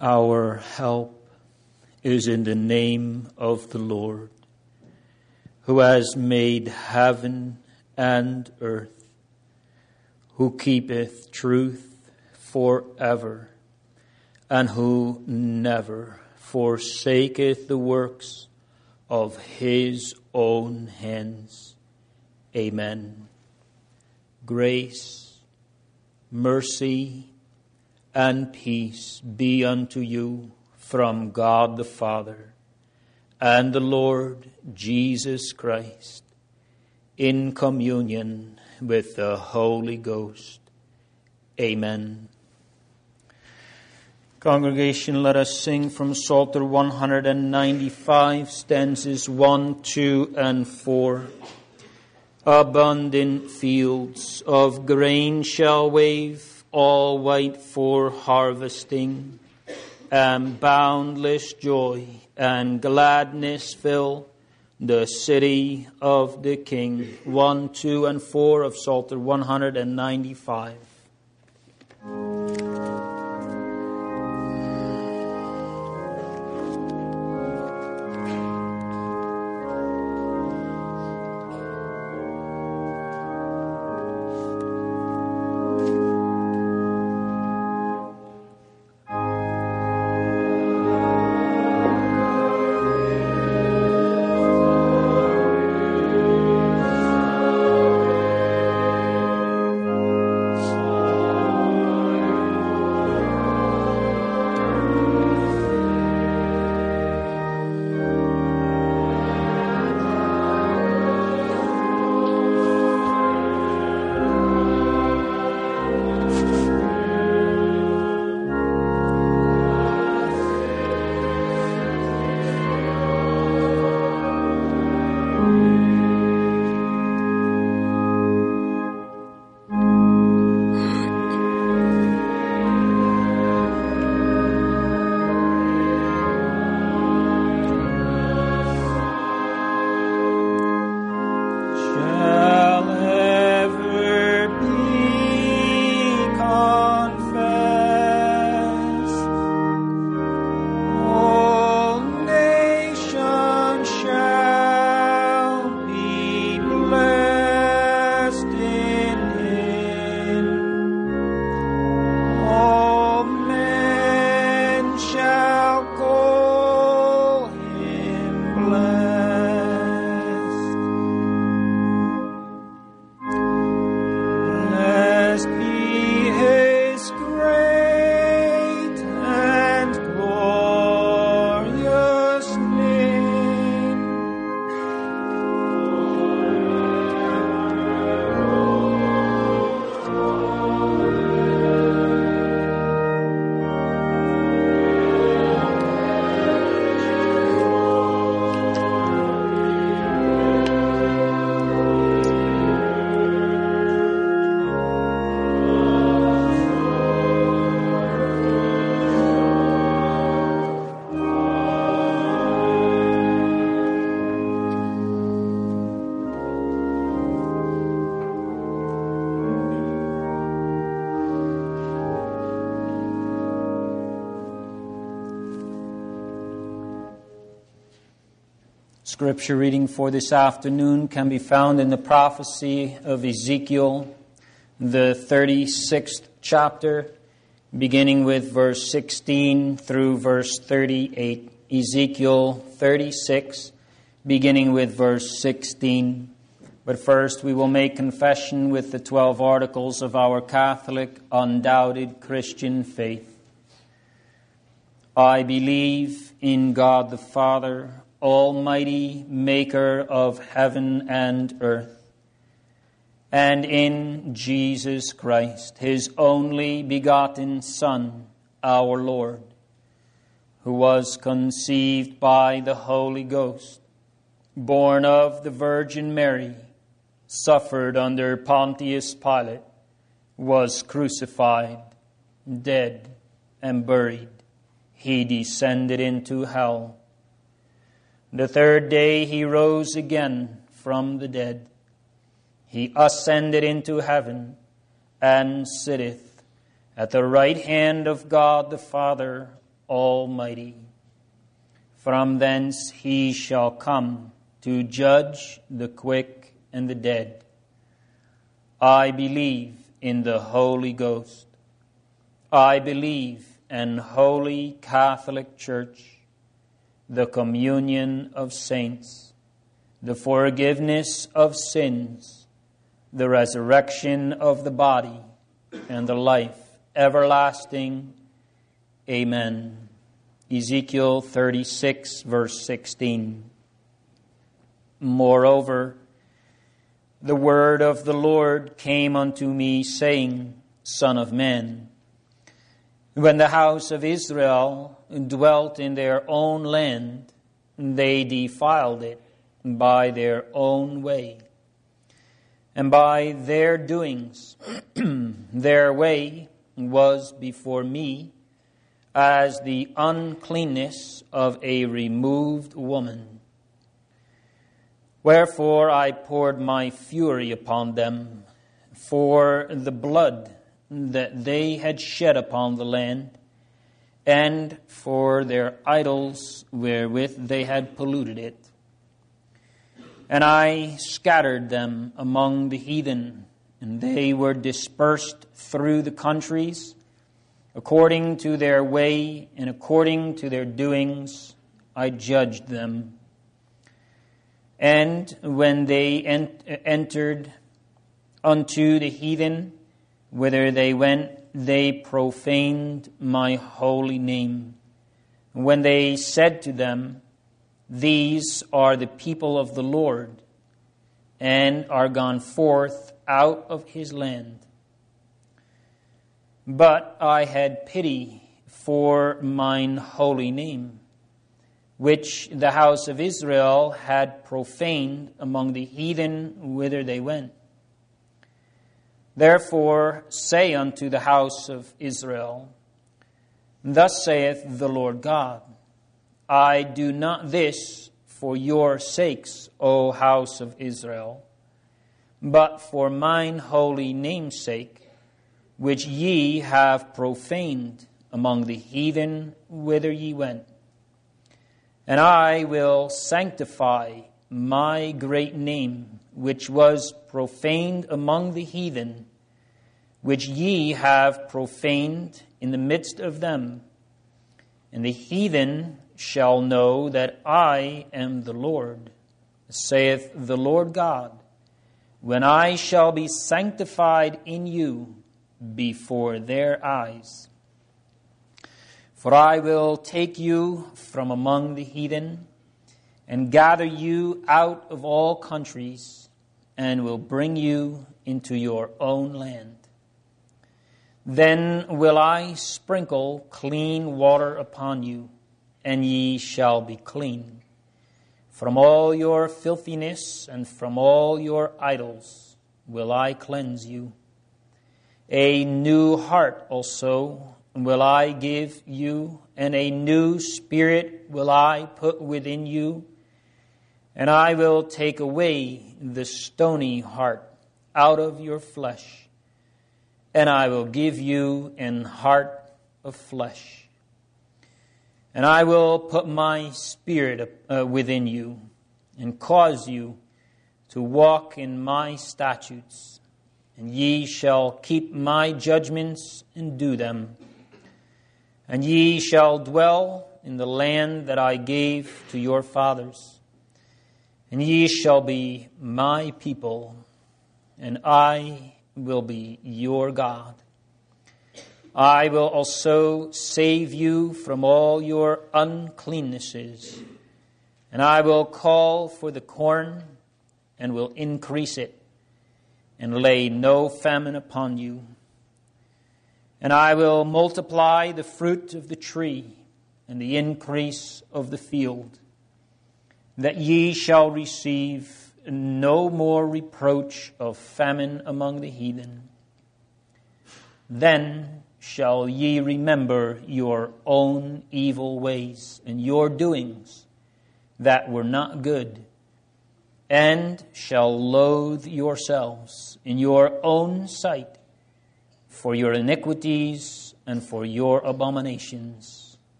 Our help is in the name of the Lord, who has made heaven and earth, who keepeth truth forever, and who never forsaketh the works of his own hands. Amen. Grace, mercy, and peace be unto you from God the Father and the Lord Jesus Christ, in communion with the Holy Ghost. Amen. Congregation, let us sing from Psalter 195, stanzas 1, 2, and 4. Abundant fields of grain shall wave, all white for harvesting, and boundless joy and gladness fill the city of the King. 1, 2, and 4 of Psalter 195. Scripture reading for this afternoon can be found in the prophecy of Ezekiel, the 36th chapter, beginning with verse 16 through verse 38. Ezekiel 36, beginning with verse 16. But first we will make confession with the 12 articles of our Catholic, undoubted Christian faith. I believe in God the Father, Almighty, maker of heaven and earth, and in Jesus Christ, his only begotten Son, our Lord, who was conceived by the Holy Ghost, born of the Virgin Mary, suffered under Pontius Pilate, was crucified, dead, and buried. He descended into hell. The third day he rose again from the dead. He ascended into heaven and sitteth at the right hand of God the Father Almighty. From thence he shall come to judge the quick and the dead. I believe in the Holy Ghost. I believe in Holy Catholic Church, the communion of saints, the forgiveness of sins, the resurrection of the body, and the life everlasting. Amen. Ezekiel 36, verse 16. Moreover, the word of the Lord came unto me, saying, Son of man, when the house of Israel dwelt in their own land, they defiled it by their own way, and by their doings. Their way was before me as the uncleanness of a removed woman. Wherefore I poured my fury upon them for the blood that they had shed upon the land, and for their idols wherewith they had polluted it. And I scattered them among the heathen, and they were dispersed through the countries, according to their way and according to their doings, I judged them. And when they entered unto the heathen, whither they went, they profaned my holy name. When they said to them, These are the people of the Lord, and are gone forth out of his land. But I had pity for mine holy name, which the house of Israel had profaned among the heathen whither they went. Therefore say unto the house of Israel, Thus saith the Lord God, I do not this for your sakes, O house of Israel, but for mine holy name's sake, which ye have profaned among the heathen whither ye went. And I will sanctify my great name, which was profaned among the heathen, which ye have profaned in the midst of them. And the heathen shall know that I am the Lord, saith the Lord God, when I shall be sanctified in you before their eyes. For I will take you from among the heathen, and gather you out of all countries, and will bring you into your own land. Then will I sprinkle clean water upon you, and ye shall be clean. From all your filthiness and from all your idols will I cleanse you. A new heart also will I give you, and a new spirit will I put within you. And I will take away the stony heart out of your flesh, and I will give you an heart of flesh. And I will put my spirit within you, and cause you to walk in my statutes. And ye shall keep my judgments and do them. And ye shall dwell in the land that I gave to your fathers. And ye shall be my people, and I will be your God. I will also save you from all your uncleannesses, and I will call for the corn, and will increase it, and lay no famine upon you. And I will multiply the fruit of the tree, and the increase of the field, that ye shall receive no more reproach of famine among the heathen. Then shall ye remember your own evil ways and your doings that were not good, and shall loathe yourselves in your own sight for your iniquities and for your abominations.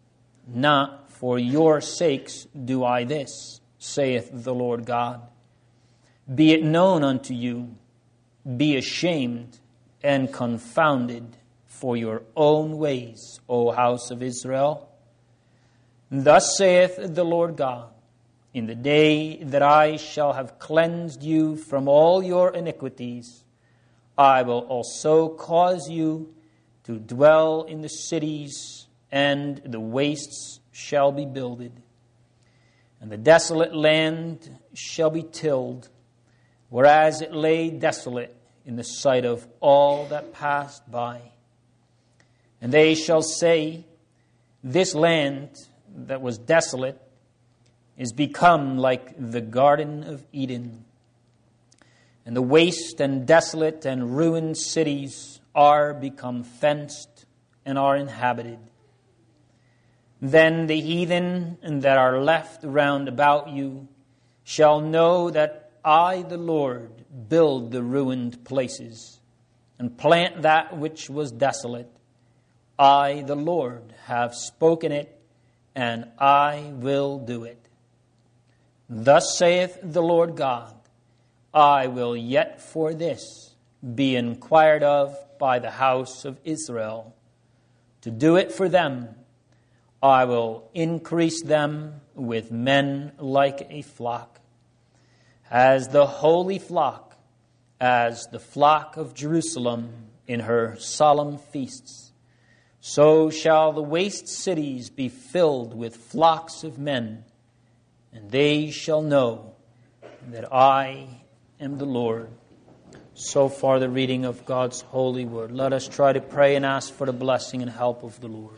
Not for your sakes do I this, saith the Lord God. Be it known unto you, be ashamed and confounded for your own ways, O house of Israel. Thus saith the Lord God, in the day that I shall have cleansed you from all your iniquities, I will also cause you to dwell in the cities, and the wastes shall be builded. And the desolate land shall be tilled, whereas it lay desolate in the sight of all that passed by. And they shall say, this land that was desolate is become like the Garden of Eden. And the waste and desolate and ruined cities are become fenced and are inhabited. Then the heathen that are left round about you shall know that I, the Lord, build the ruined places and plant that which was desolate. I, the Lord, have spoken it, and I will do it. Thus saith the Lord God, I will yet for this be inquired of by the house of Israel. To do it for them, I will increase them with men like a flock. As the holy flock, as the flock of Jerusalem in her solemn feasts, so shall the waste cities be filled with flocks of men, and they shall know that I am the Lord. So far the reading of God's holy word. Let us try to pray and ask for the blessing and help of the Lord.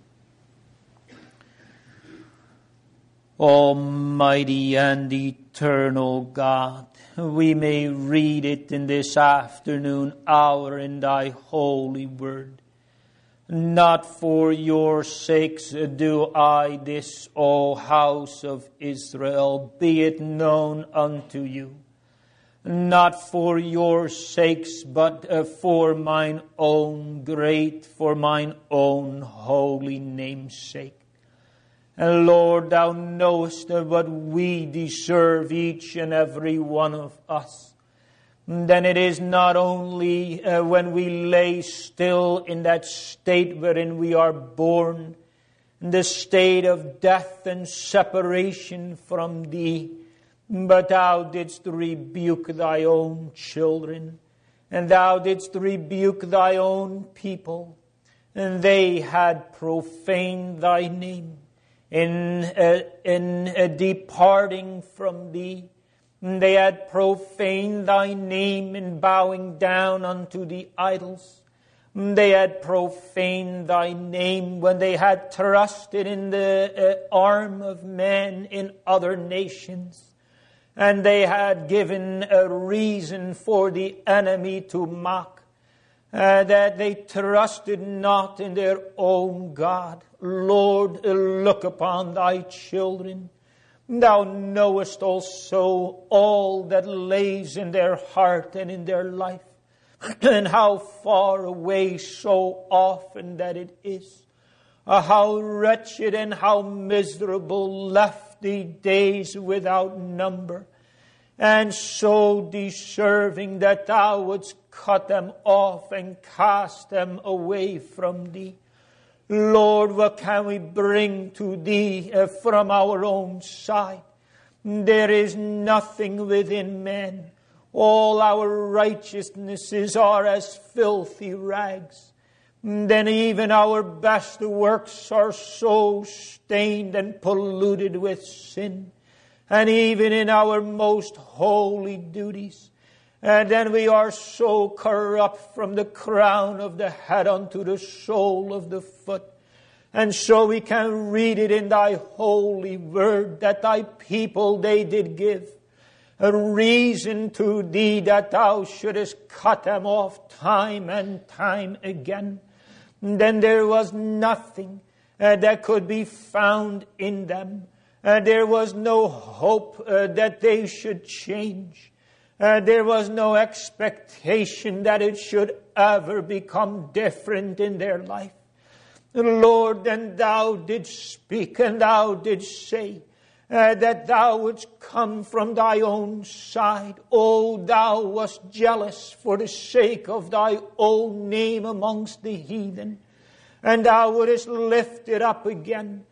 Almighty and eternal God, we may read it in this afternoon hour in thy holy word. Not for your sakes do I this, O house of Israel, be it known unto you. Not for your sakes, but for mine own great, for mine own holy name's sake. And Lord, thou knowest what we deserve, each and every one of us. Then it is not only when we lay still in that state wherein we are born, the state of death and separation from thee, but thou didst rebuke thy own children, and thou didst rebuke thy own people, and they had profaned thy name in departing from thee. They had profaned thy name in bowing down unto the idols. They had profaned thy name when they had trusted in the arm of men in other nations. And they had given a reason for the enemy to mock, that they trusted not in their own God. Lord, look upon thy children. Thou knowest also all that lays in their heart and in their life, and how far away so often that it is. How wretched and how miserable left the days without number, and so deserving that thou wouldst cut them off and cast them away from thee. Lord, what can we bring to thee from our own side? There is nothing within men. All our righteousnesses are as filthy rags. Then even our best works are so stained and polluted with sin. And even in our most holy duties, and then we are so corrupt from the crown of the head unto the sole of the foot. And so we can read it in thy holy word that thy people, they did give a reason to thee that thou shouldest cut them off time and time again. Then there was nothing that could be found in them. There was no hope that they should change. There was no expectation that it should ever become different in their life. Lord, and thou didst speak, and thou didst say that thou wouldst come from thy own side. O thou wast jealous for the sake of thy own name amongst the heathen, and thou wouldest lift it up again,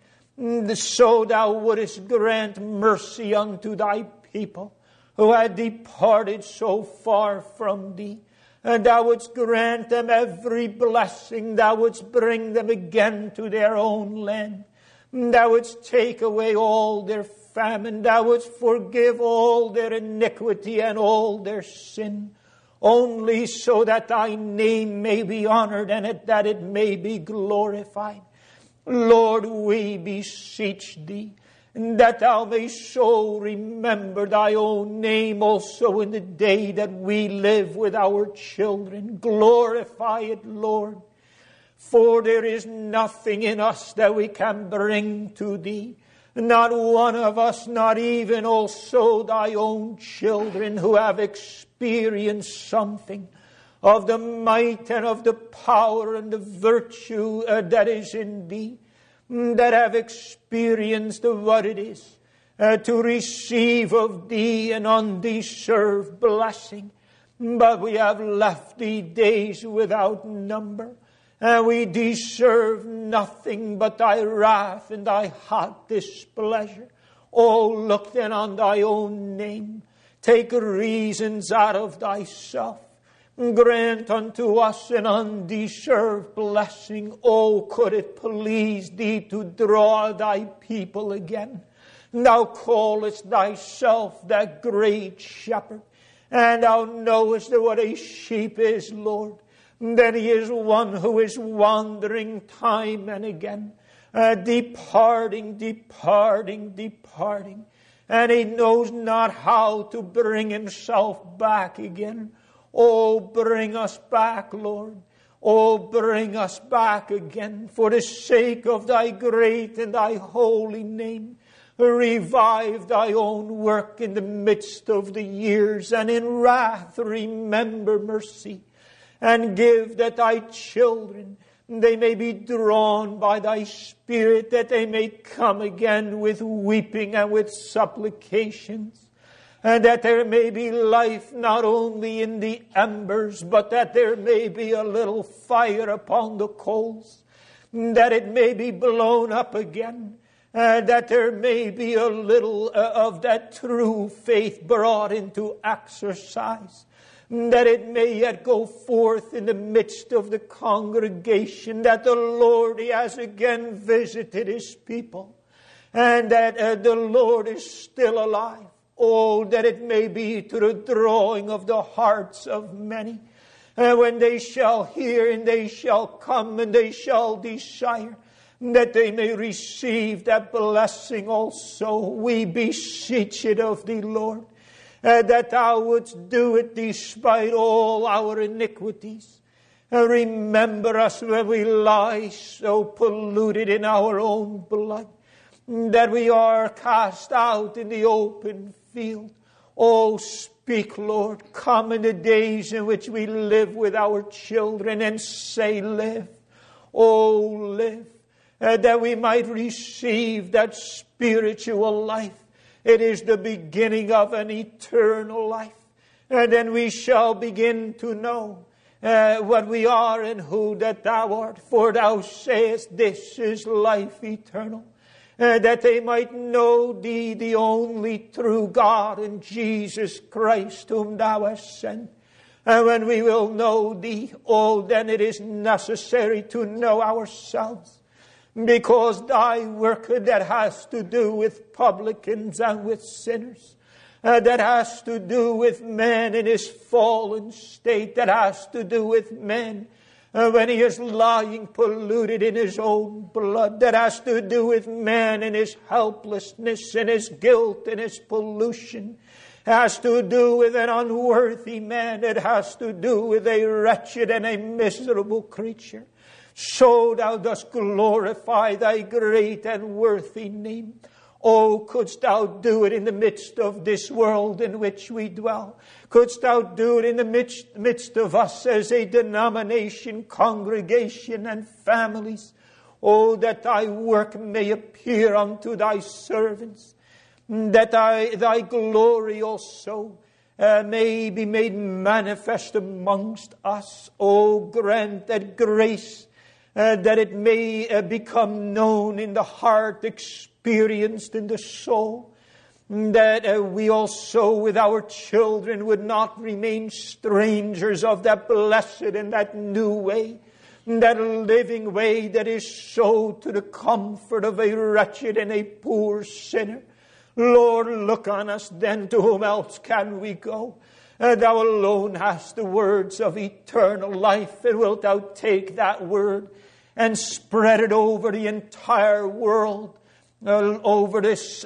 so thou wouldest grant mercy unto thy people who had departed so far from thee. And thou wouldst grant them every blessing. Thou wouldst bring them again to their own land. Thou wouldst take away all their famine. Thou wouldst forgive all their iniquity and all their sin, only so that thy name may be honored and that it may be glorified. Lord, we beseech thee, that thou mayst so remember thy own name also in the day that we live with our children. Glorify it, Lord. For there is nothing in us that we can bring to thee. Not one of us, not even also thy own children who have experienced something of the might and of the power and the virtue that is in thee, that have experienced what it is to receive of thee an undeserved blessing. But we have left thee days without number, and we deserve nothing but thy wrath and thy hot displeasure. Oh, look then on thy own name. Take reasons out of thyself. Grant unto us an undeserved blessing. Oh, could it please thee to draw thy people again? Thou callest thyself that great shepherd, and thou knowest what a sheep is, Lord. Then he is one who is wandering time and again, departing, and he knows not how to bring himself back again. Oh, bring us back, Lord. Oh, bring us back again for the sake of thy great and thy holy name. Revive thy own work in the midst of the years, and in wrath remember mercy. And give that thy children, they may be drawn by thy Spirit, that they may come again with weeping and with supplications. And that there may be life not only in the embers, but that there may be a little fire upon the coals, that it may be blown up again, that there may be a little of that true faith brought into exercise, that it may yet go forth in the midst of the congregation, that the Lord, he has again visited his people, and that the Lord is still alive. Oh, that it may be to the drawing of the hearts of many. And when they shall hear and they shall come and they shall desire, that they may receive that blessing also. We beseech it of thee, Lord, that thou wouldst do it despite all our iniquities. Remember us when we lie so polluted in our own blood, that we are cast out in the open field. Oh, speak, Lord. Come in the days in which we live with our children and say, live. Oh, live. That we might receive that spiritual life. It is the beginning of an eternal life. And then we shall begin to know what we are and who that thou art. For thou sayest, this is life eternal. That they might know thee, the only true God, and Jesus Christ, whom thou hast sent. And when we will know thee, oh, then it is necessary to know ourselves. Because thy work that has to do with publicans and with sinners, that has to do with man in his fallen state, that has to do with man when he is lying polluted in his own blood, that has to do with man and his helplessness and his guilt and his pollution, has to do with an unworthy man, it has to do with a wretched and a miserable creature. So thou dost glorify thy great and worthy name. Oh, couldst thou do it in the midst of this world in which we dwell? Couldst thou do it in the midst of us as a denomination, congregation, and families? Oh, that thy work may appear unto thy servants, that thy glory also may be made manifest amongst us. Oh, grant that grace, that it may become known in the heart, experienced in the soul, that we also with our children would not remain strangers of that blessed and that new way, that living way that is so to the comfort of a wretched and a poor sinner. Lord, look on us then. To whom else can we go? Thou alone hast the words of eternal life, and wilt thou take that word and spread it over the entire world, over this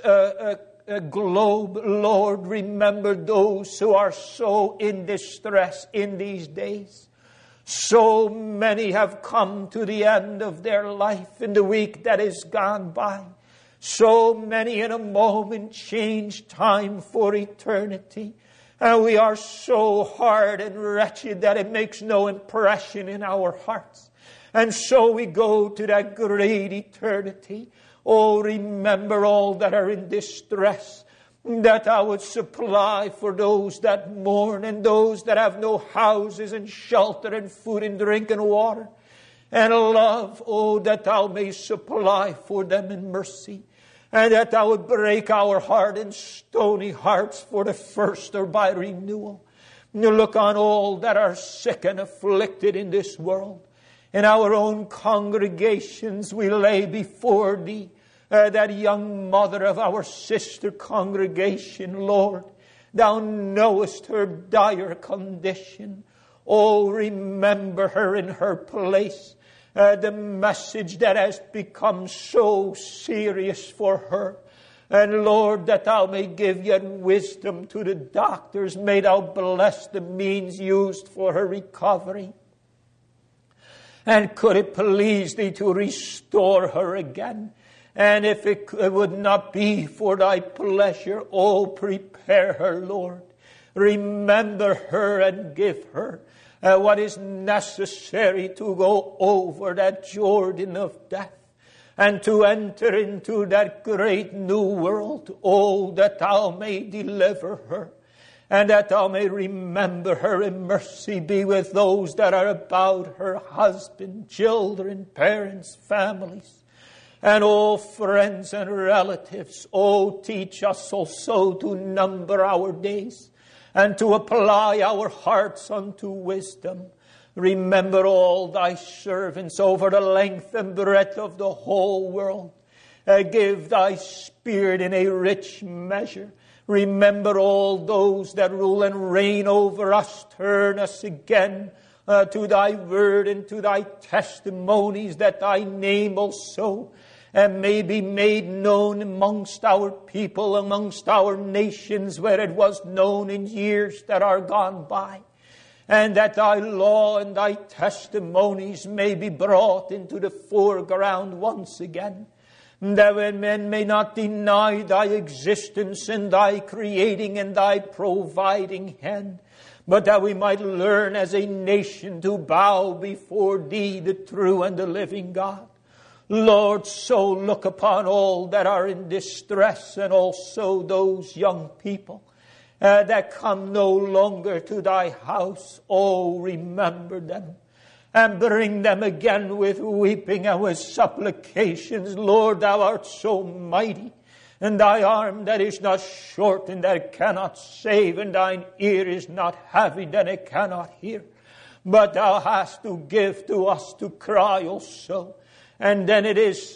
globe. Lord, remember those who are so in distress in these days. So many have come to the end of their life in the week that is gone by. So many in a moment change time for eternity. And we are so hard and wretched that it makes no impression in our hearts. And so we go to that great eternity. Oh, remember all that are in distress, that I would supply for those that mourn and those that have no houses and shelter and food and drink and water. And love, oh, that thou may supply for them in mercy. And that thou would break our heart and stony hearts for the first or by renewal. Look on all that are sick and afflicted in this world. In our own congregations we lay before thee that young mother of our sister congregation, Lord. Thou knowest her dire condition. Oh, remember her in her place. The message that has become so serious for her. And Lord, that thou may give yet wisdom to the doctors. May thou bless the means used for her recovery. And could it please thee to restore her again? And if it would not be for thy pleasure, oh, prepare her, Lord. Remember her and give her what is necessary to go over that Jordan of death and to enter into that great new world. Oh, that thou may deliver her and that thou may remember her in mercy. Be with those that are about her, husband, children, parents, families, and all friends and relatives. Oh, teach us also to number our days and to apply our hearts unto wisdom. Remember all thy servants over the length and breadth of the whole world. Give thy Spirit in a rich measure. Remember all those that rule and reign over us. Turn us again to thy word and to thy testimonies, that thy name also may be made known amongst our people, amongst our nations, where it was known in years that are gone by. And that thy law and thy testimonies may be brought into the foreground once again. That when men may not deny thy existence and thy creating and thy providing hand, but that we might learn as a nation to bow before thee, the true and the living God. Lord, so look upon all that are in distress, and also those young people that come no longer to thy house. Oh, remember them and bring them again with weeping and with supplications. Lord, thou art so mighty, and thy arm that is not short and that it cannot save, and thine ear is not heavy that it cannot hear. But thou hast to give to us to cry also. And then it is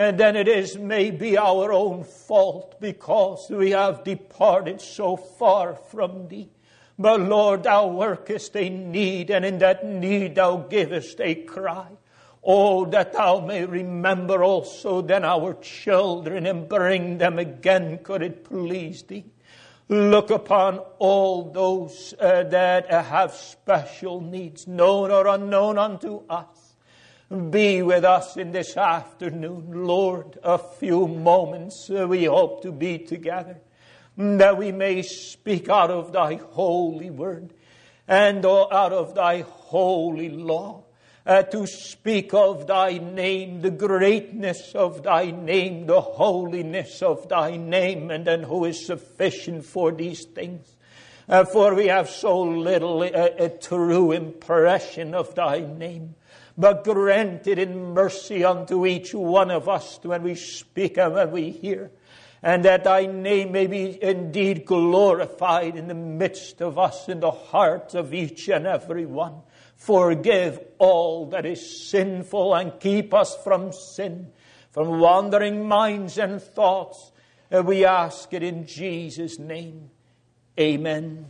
maybe our own fault, because we have departed so far from thee. But Lord, thou workest a need, and in that need thou givest a cry. Oh, that thou may remember also then our children and bring them again, could it please thee. Look upon all those that have special needs, known or unknown unto us. Be with us in this afternoon, Lord. A few moments we hope to be together, that we may speak out of thy holy word and out of thy holy law, to speak of thy name, the greatness of thy name, the holiness of thy name, and then who is sufficient for these things. For we have so little a true impression of thy name. But grant it in mercy unto each one of us when we speak and when we hear. And that thy name may be indeed glorified in the midst of us, in the hearts of each and every one. Forgive all that is sinful and keep us from sin, from wandering minds and thoughts. And we ask it in Jesus' name. Amen.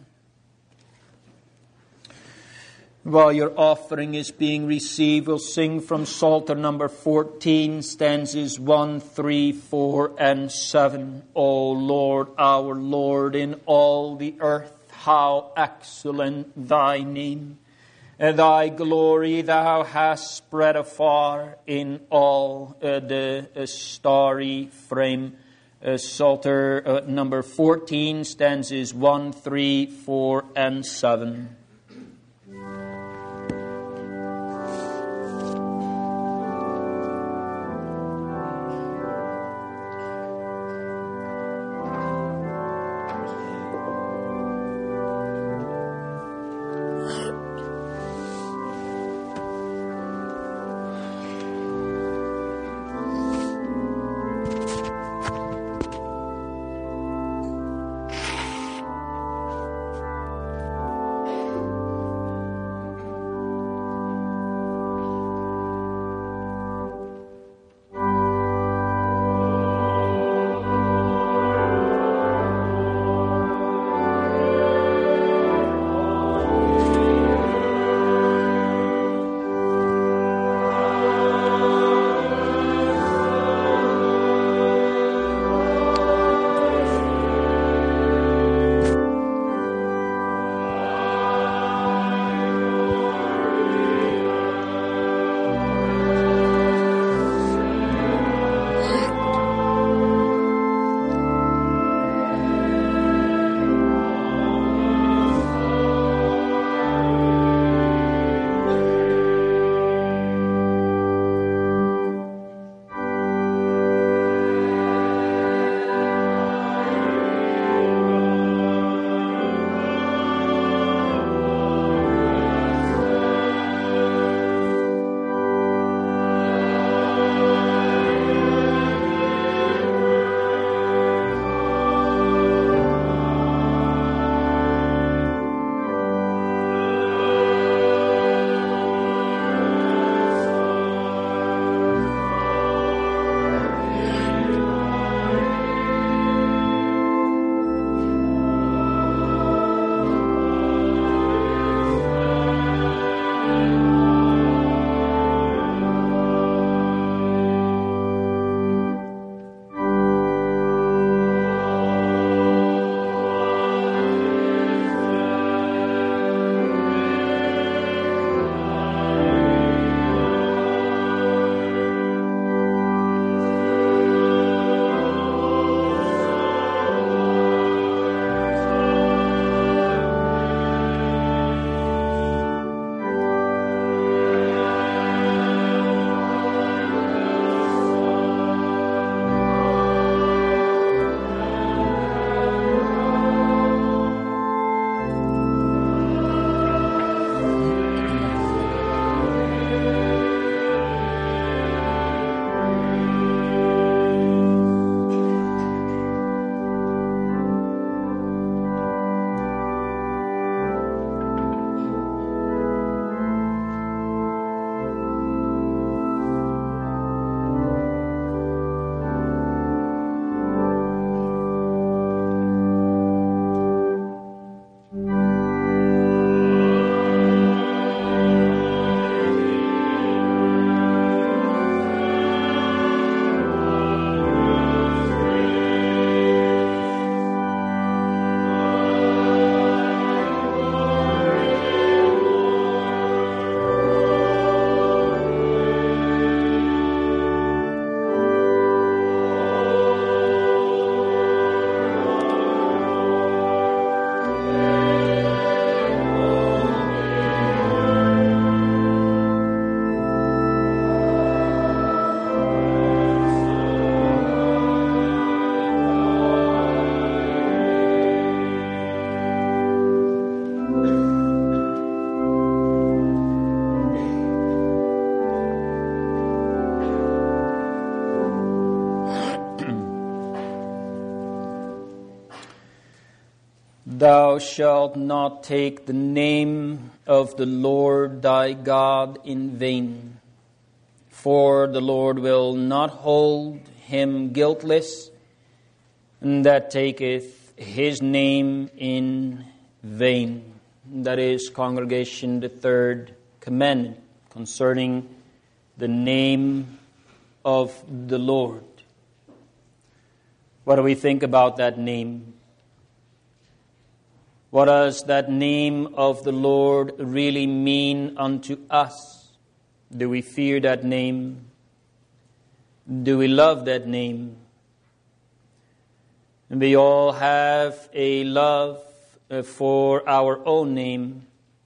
While your offering is being received, we'll sing from Psalter number 14, stanzas 1, 3, 4, and 7. O Lord, our Lord, in all the earth, how excellent thy name! And thy glory thou hast spread afar in all the starry frame. Psalter number 14, stanzas 1, 3, 4, and 7. Thou shalt not take the name of the Lord thy God in vain, for the Lord will not hold him guiltless that taketh his name in vain. That is, congregation, the third commandment concerning the name of the Lord. What do we think about that name? What does that name of the Lord really mean unto us? Do we fear that name? Do we love that name? And we all have a love for our own name.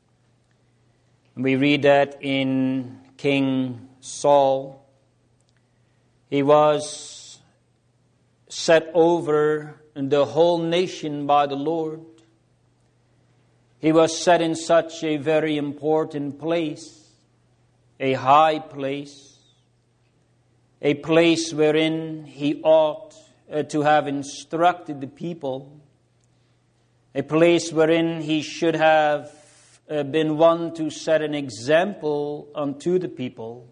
We read that in King Saul. He was set over the whole nation by the Lord. He was set in such a very important place, a high place, a place wherein he ought to have instructed the people, a place wherein he should have been one to set an example unto the people.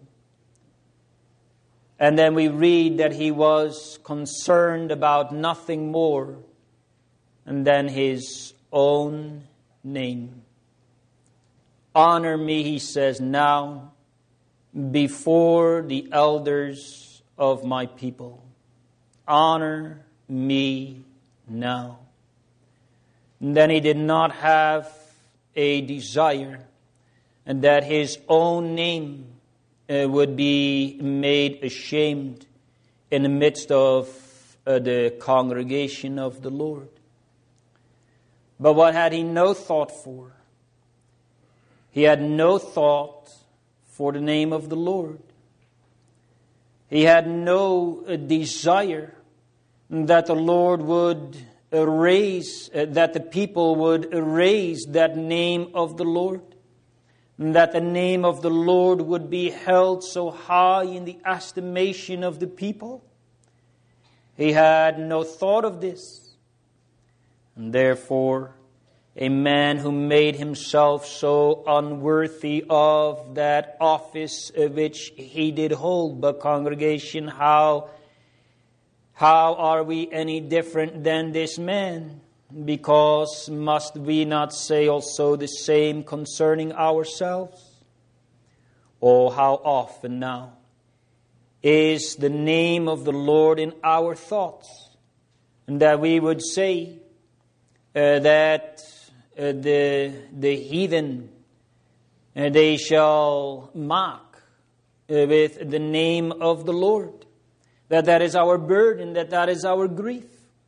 And then we read that he was concerned about nothing more than his own name. Honor me, he says, now before the elders of my people. Honor me now. And then he did not have a desire and that his own name would be made ashamed in the midst of the congregation of the Lord. But what had he no thought for? He had no thought for the name of the Lord. He had no desire that the Lord would erase, that the people would erase that name of the Lord, that the name of the Lord would be held so high in the estimation of the people. He had no thought of this. And therefore, a man who made himself so unworthy of that office which he did hold. But congregation, how are we any different than this man? Because must we not say also the same concerning ourselves? Oh, how often now is the name of the Lord in our thoughts, and that we would say that the heathen, they shall mock with the name of the Lord. That is our burden, that is our grief.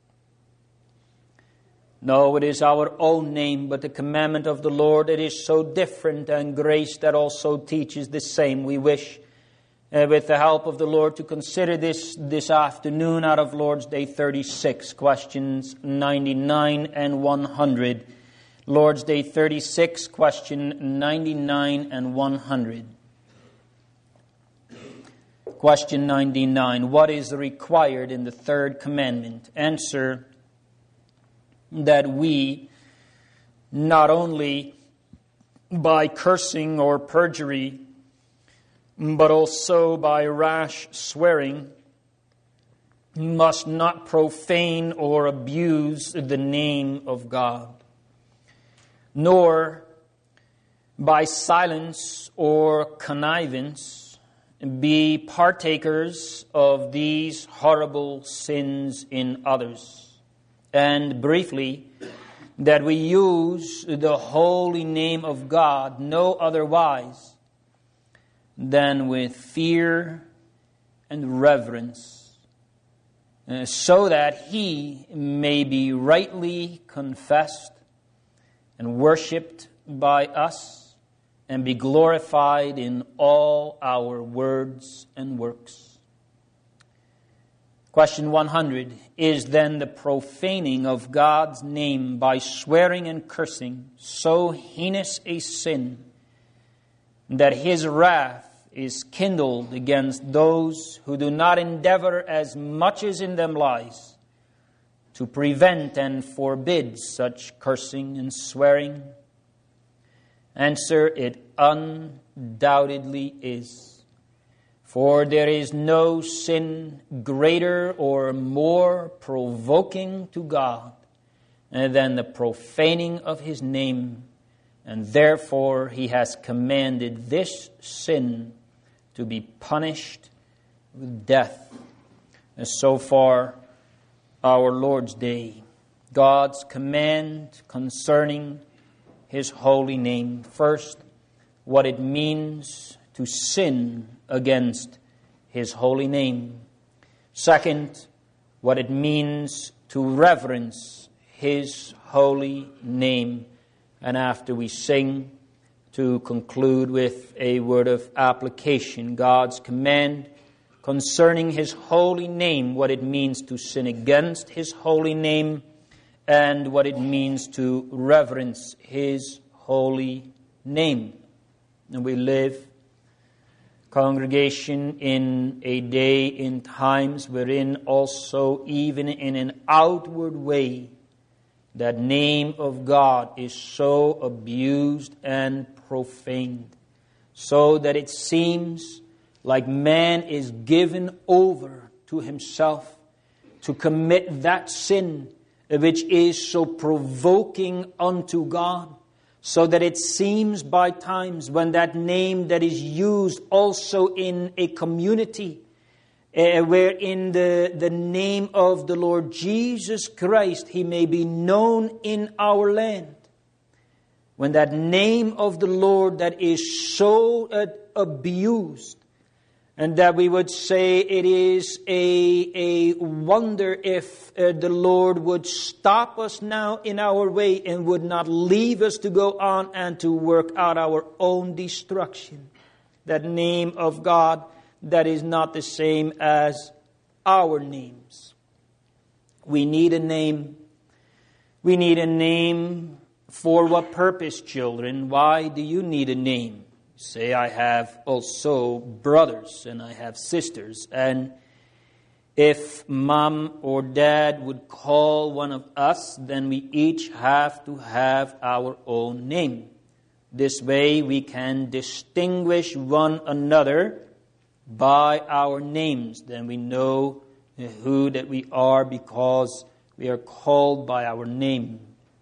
No, it is our own name, but the commandment of the Lord, it is so different, and grace that also teaches the same. We wish, with the help of the Lord, to consider this afternoon out of Lord's Day 36, questions 99 and 100. Lord's Day 36, question 99 and 100. Question 99. What is required in the third commandment? Answer: that we, not only by cursing or perjury, but also by rash swearing, must not profane or abuse the name of God, nor by silence or connivance be partakers of these horrible sins in others. And briefly, that we use the holy name of God no otherwise than with fear and reverence, so that He may be rightly confessed and worshipped by us, and be glorified in all our words and works. Question 100. Is then the profaning of God's name by swearing and cursing so heinous a sin that His wrath is kindled against those who do not endeavor as much as in them lies to prevent and forbid such cursing and swearing? Answer, it undoubtedly is. For there is no sin greater or more provoking to God than the profaning of his name, and therefore he has commanded this sin to be punished with death. And so far, our Lord's Day, God's command concerning his holy name. First, what it means to sin against his holy name. Second, what it means to reverence his holy name. And after we sing, to conclude with a word of application, God's command concerning his holy name, what it means to sin against his holy name, and what it means to reverence his holy name. And we live, congregation, in a day, in times wherein also, even in an outward way, that name of God is so abused and profaned, so that it seems like man is given over to himself to commit that sin which is so provoking unto God, so that it seems by times when that name that is used also in a community, wherein the name of the Lord Jesus Christ, he may be known in our land. When that name of the Lord that is so abused, and that we would say it is a wonder if the Lord would stop us now in our way and would not leave us to go on and to work out our own destruction. That name of God that is not the same as our names. We need a name. We need a name for what purpose, children? Why do you need a name? Say, I have also brothers and I have sisters. And if mom or dad would call one of us, then we each have to have our own name. This way we can distinguish one another by our names. Then we know who that we are because we are called by our name.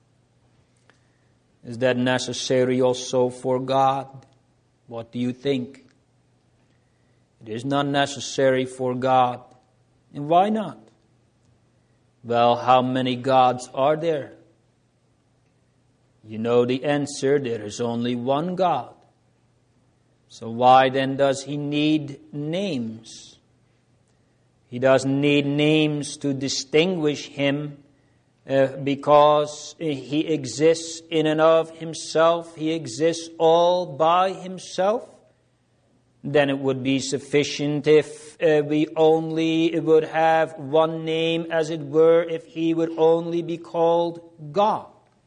Is that necessary also for God? What do you think? It is not necessary for God. And why not? Well, how many gods are there? You know the answer. There is only one God. So why then does he need names? He doesn't need names to distinguish him because he exists in and of himself. He exists all by himself. Then it would be sufficient if we only would have one name, as it were, if he would only be called God.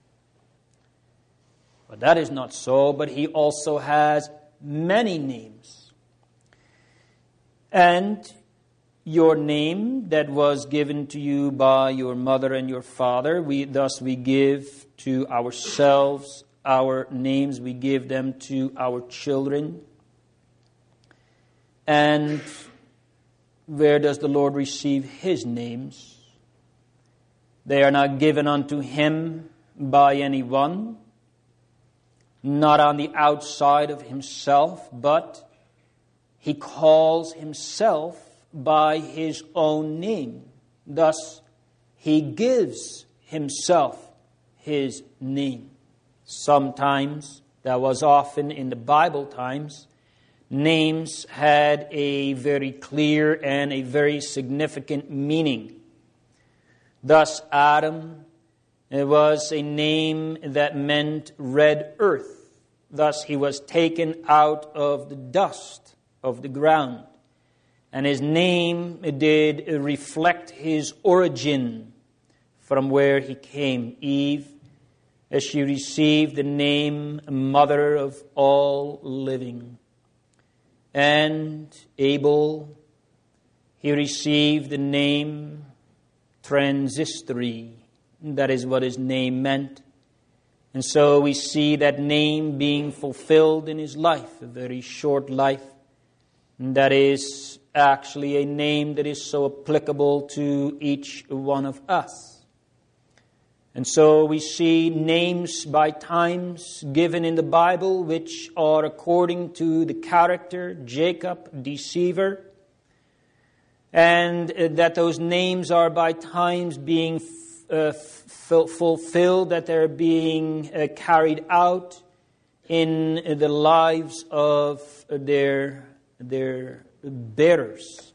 But that is not so, but he also has many names. And your name that was given to you by your mother and your father, we give to ourselves our names, we give them to our children. And where does the Lord receive his names? They are not given unto him by anyone, not on the outside of himself, but he calls himself by his own name. Thus, he gives himself his name. Sometimes, that was often in the Bible times, names had a very clear and a very significant meaning. Thus, Adam, it was a name that meant red earth. Thus, he was taken out of the dust of the ground. And his name did reflect his origin from where he came. Eve, as she received the name Mother of all living. And Abel, he received the name transitory. That is what his name meant. And so we see that name being fulfilled in his life, a very short life. And that is actually a name that is so applicable to each one of us. And so we see names by times given in the Bible which are according to the character, Jacob, deceiver, and that those names are by times being fulfilled, that they're being carried out in the lives of their bearers.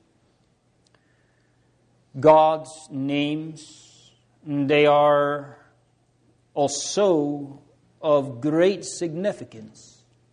God's names, they are also of great significance.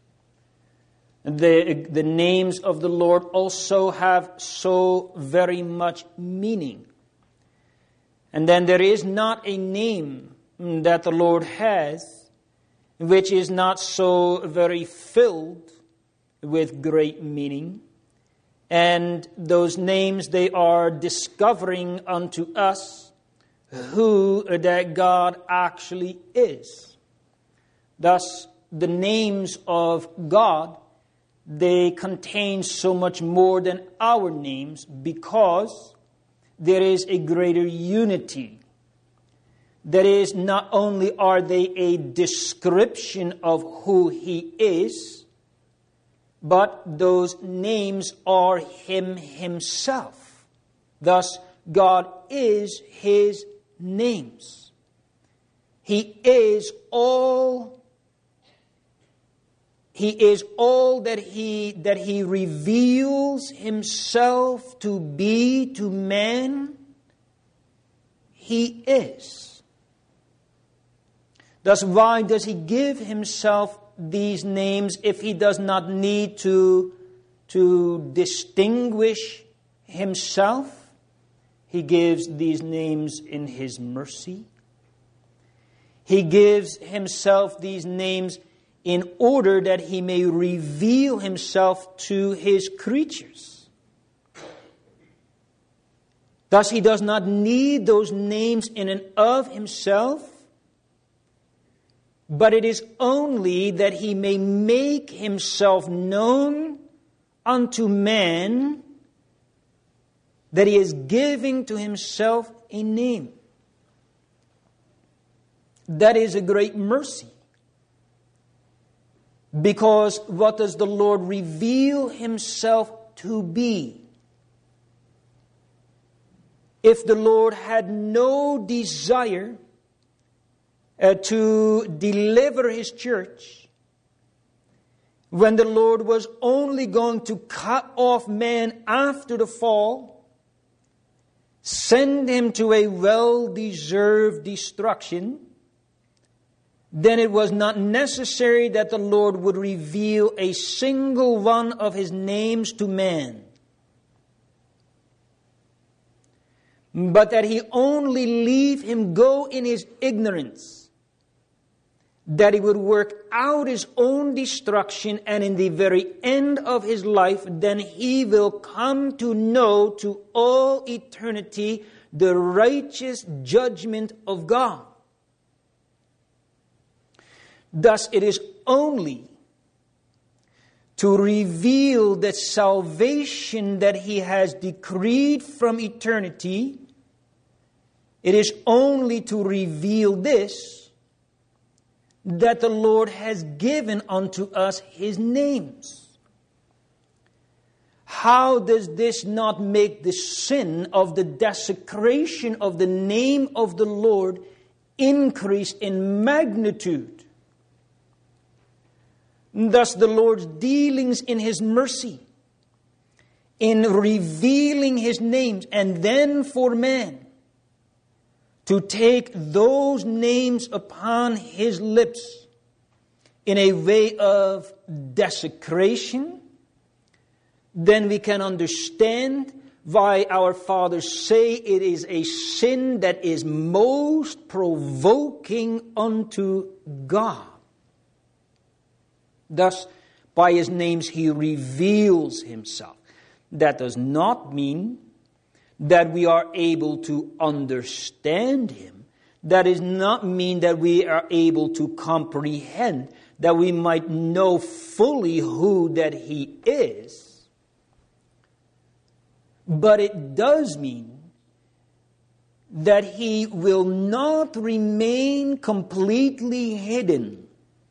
The names of the Lord also have so very much meaning. And then there is not a name that the Lord has which is not so very filled with great meaning. And those names, they are discovering unto us who that God actually is. Thus, the names of God, they contain so much more than our names because there is a greater unity. That is, not only are they a description of who He is, but those names are Him Himself. Thus, God is His names. He is all that He reveals Himself to be to man. He is. Thus, why does He give Himself these names if He does not need to distinguish Himself? He gives these names in His mercy. He gives Himself these names in order that He may reveal Himself to His creatures. Thus, He does not need those names in and of Himself, but it is only that He may make Himself known unto man that He is giving to Himself a name. That is a great mercy. Because what does the Lord reveal Himself to be? If the Lord had no desire to deliver His church, when the Lord was only going to cut off man after the fall, send him to a well-deserved destruction, then it was not necessary that the Lord would reveal a single one of His names to man, but that He only leave him go in his ignorance, that he would work out his own destruction, and in the very end of his life, then he will come to know to all eternity the righteous judgment of God. Thus, it is only to reveal the salvation that He has decreed from eternity. It is only to reveal this that the Lord has given unto us His names. How does this not make the sin of the desecration of the name of the Lord increase in magnitude? Thus, the Lord's dealings in His mercy, in revealing His names, and then for man to take those names upon His lips in a way of desecration, then we can understand why our fathers say it is a sin that is most provoking unto God. Thus, by His names He reveals Himself. That does not mean that we are able to understand Him. That does not mean that we are able to comprehend, that we might know fully who that He is. But it does mean that He will not remain completely hidden.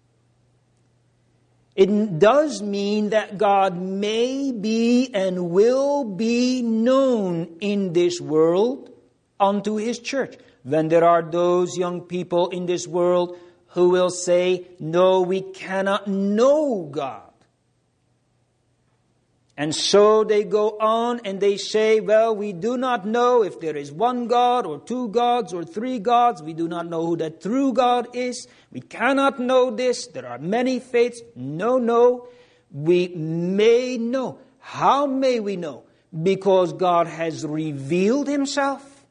It does mean that God may be and will be known in this world unto His church. When there are those young people in this world who will say, no, we cannot know God. And so they go on and they say, well, we do not know if there is one God or two gods or three gods. We do not know who that true God is. We cannot know this. There are many faiths. No. We may know. How may we know? Because God has revealed Himself.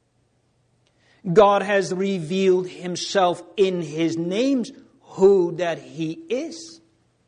God has revealed Himself in His names, who that He is.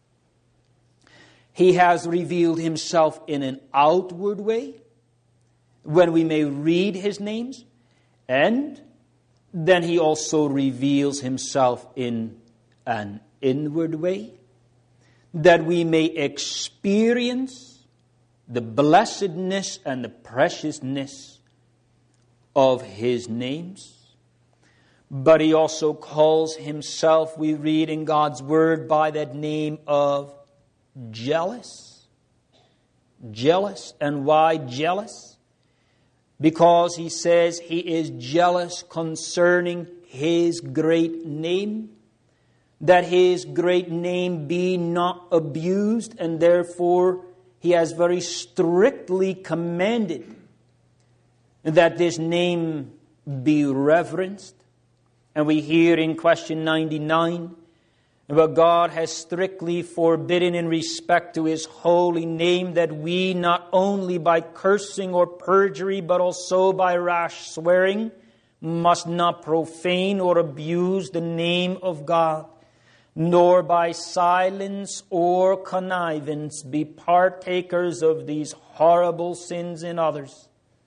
He has revealed Himself in an outward way, when we may read His names, and then He also reveals Himself in an inward way, that we may experience the blessedness and the preciousness of His names. But He also calls Himself, we read in God's Word, by that name of jealous. Jealous. And why jealous? Because He says He is jealous concerning His great name, that His great name be not abused, and therefore He has very strictly commanded that this name be reverenced. And we hear in question 99, but God has strictly forbidden in respect to His holy name that we, not only by cursing or perjury, but also by rash swearing, must not profane or abuse the name of God, nor by silence or connivance be partakers of these horrible sins in others.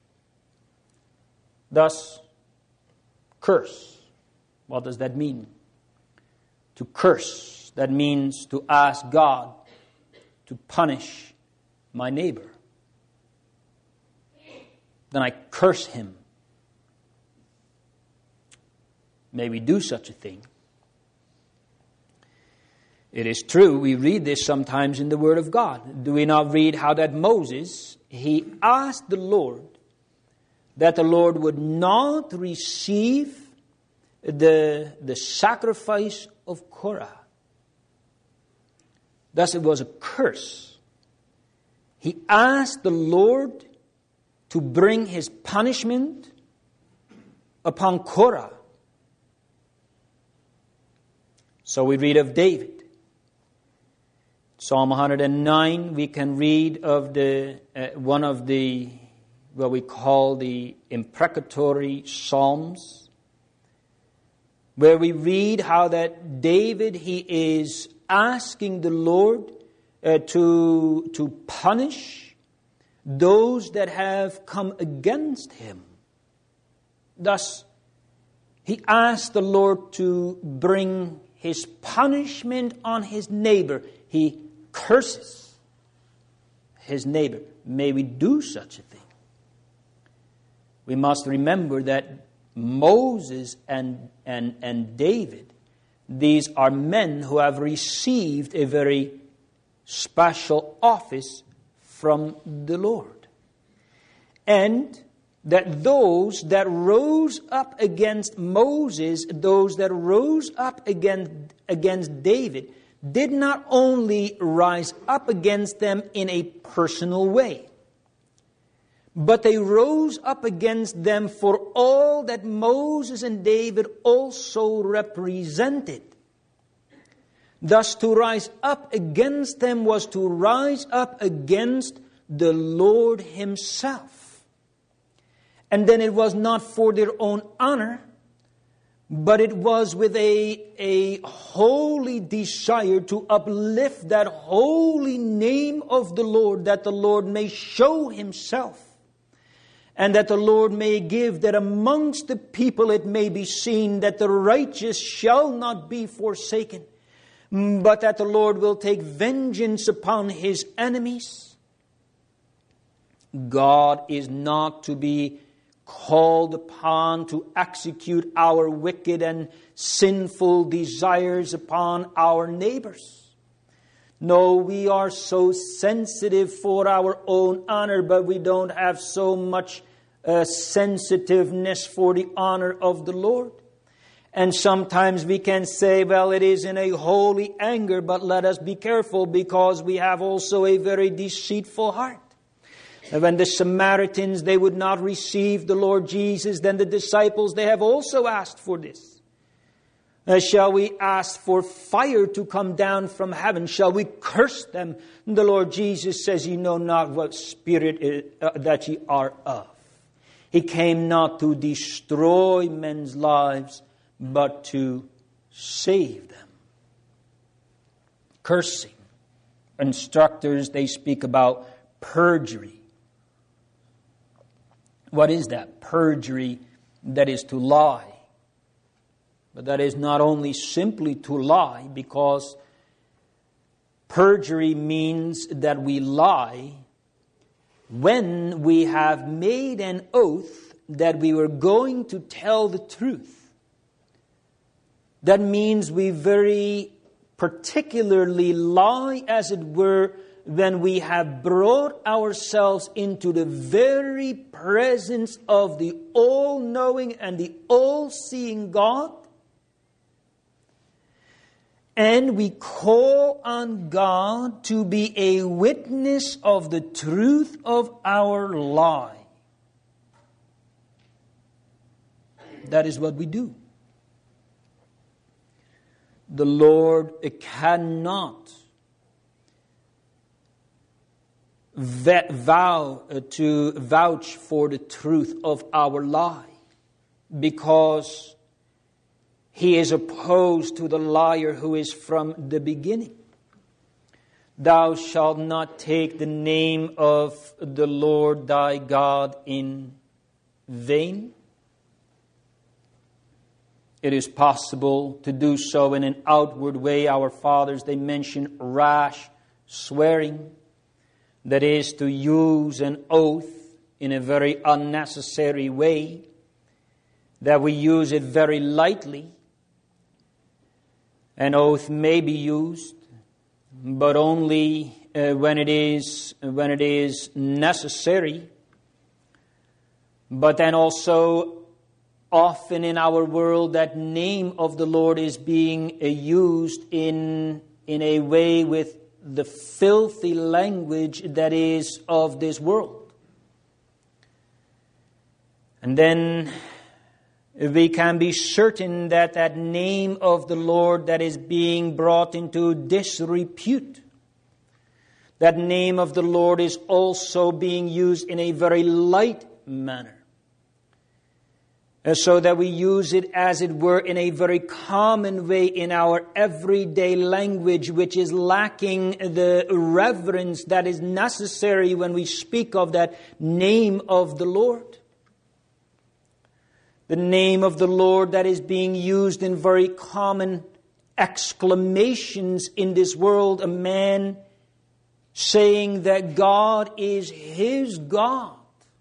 Thus, curse. What does that mean? To curse, that means to ask God to punish my neighbor. Then I curse him. May we do such a thing? It is true, we read this sometimes in the Word of God. Do we not read how that Moses, he asked the Lord that the Lord would not receive the sacrifice of Korah. Thus it was a curse. He asked the Lord to bring His punishment upon Korah. So we read of David. Psalm 109, we can read of the one of the what we call the imprecatory psalms, where we read how that David, he is asking the Lord to punish those that have come against him. Thus, he asked the Lord to bring His punishment on his neighbor. He curses his neighbor. May we do such a thing? We must remember that Moses and David, these are men who have received a very special office from the Lord. And that those that rose up against Moses, those that rose up against David, did not only rise up against them in a personal way, but they rose up against them for all that Moses and David also represented. Thus, to rise up against them was to rise up against the Lord Himself. And then it was not for their own honor, but it was with a holy desire to uplift that holy name of the Lord, that the Lord may show Himself. and that the Lord may give, that amongst the people it may be seen that the righteous shall not be forsaken, but that the Lord will take vengeance upon His enemies. God is not to be called upon to execute our wicked and sinful desires upon our neighbors. No, we are so sensitive for our own honor, but we don't have so much sensitiveness for the honor of the Lord. And sometimes we can say, well, it is in a holy anger, but let us be careful, because we have also a very deceitful heart. And when the Samaritans, they would not receive the Lord Jesus, then the disciples, they have also asked for this. Shall we ask for fire to come down from heaven? Shall we curse them? The Lord Jesus says, ye know not what spirit that ye are of. He came not to destroy men's lives, but to save them. Cursing. Instructors, they speak about perjury. What is that? Perjury, that is to lie. But that is not only simply to lie, because perjury means that we lie when we have made an oath that we were going to tell the truth. That means we very particularly lie, as it were, when we have brought ourselves into the very presence of the all-knowing and the all-seeing God, and we call on God to be a witness of the truth of our lie. That is what we do. The Lord cannot vouch for the truth of our lie, because He is opposed to the liar who is from the beginning. Thou shalt not take the name of the Lord thy God in vain. It is possible to do so in an outward way. Our fathers, they mention rash swearing. That is, to use an oath in a very unnecessary way, that we use it very lightly. An oath may be used, but only when it is necessary. But then also, often in our world, that name of the Lord is being used in a way with the filthy language that is of this world. And then we can be certain that that name of the Lord that is being brought into disrepute, that name of the Lord is also being used in a very light manner. So that we use it, as it were, in a very common way in our everyday language, which is lacking the reverence that is necessary when we speak of that name of the Lord. The name of the Lord that is being used in very common exclamations in this world. A man saying that God is his God.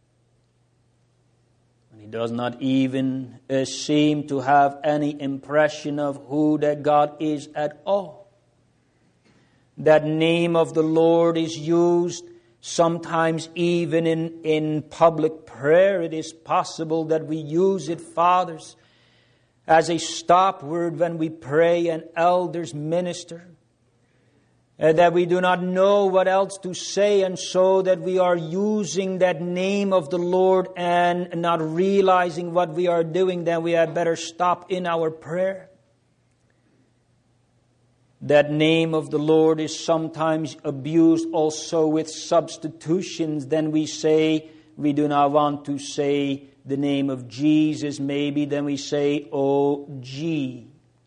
And he does not even seem to have any impression of who that God is at all. That name of the Lord is used sometimes even in public prayer. It is possible that we use it, fathers, as a stop word when we pray and elders minister. That we do not know what else to say, and so that we are using that name of the Lord and not realizing what we are doing, then we had better stop in our prayer. That name of the Lord is sometimes abused also with substitutions. Then we say, we do not want to say the name of Jesus, maybe then we say, oh, G.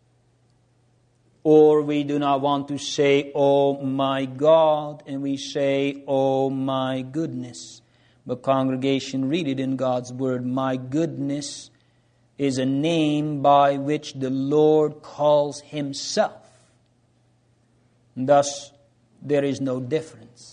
Or we do not want to say, oh, my God, and we say, oh, my goodness. But congregation, read it in God's Word. My goodness is a name by which the Lord calls Himself. Thus, there is no difference.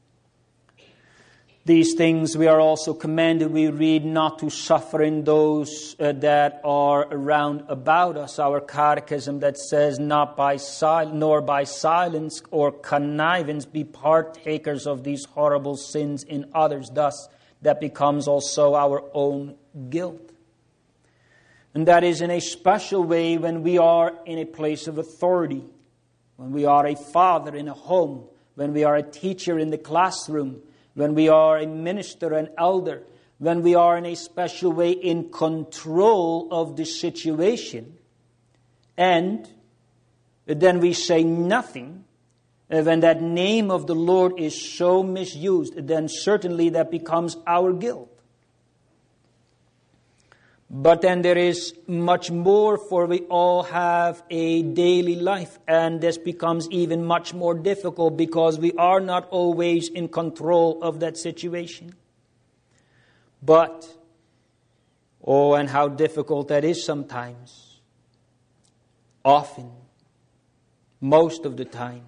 These things we are also commanded, we read, not to suffer in those that are around about us. Our catechism that says, nor by silence or connivance be partakers of these horrible sins in others. Thus, that becomes also our own guilt. And that is in a special way when we are in a place of authority, when we are a father in a home, when we are a teacher in the classroom, when we are a minister, an elder, when we are in a special way in control of the situation, and then we say nothing, when that name of the Lord is so misused, then certainly that becomes our guilt. But then there is much more, for we all have a daily life, and this becomes even much more difficult because we are not always in control of that situation. But, oh, and how difficult that is sometimes. Often. Most of the time.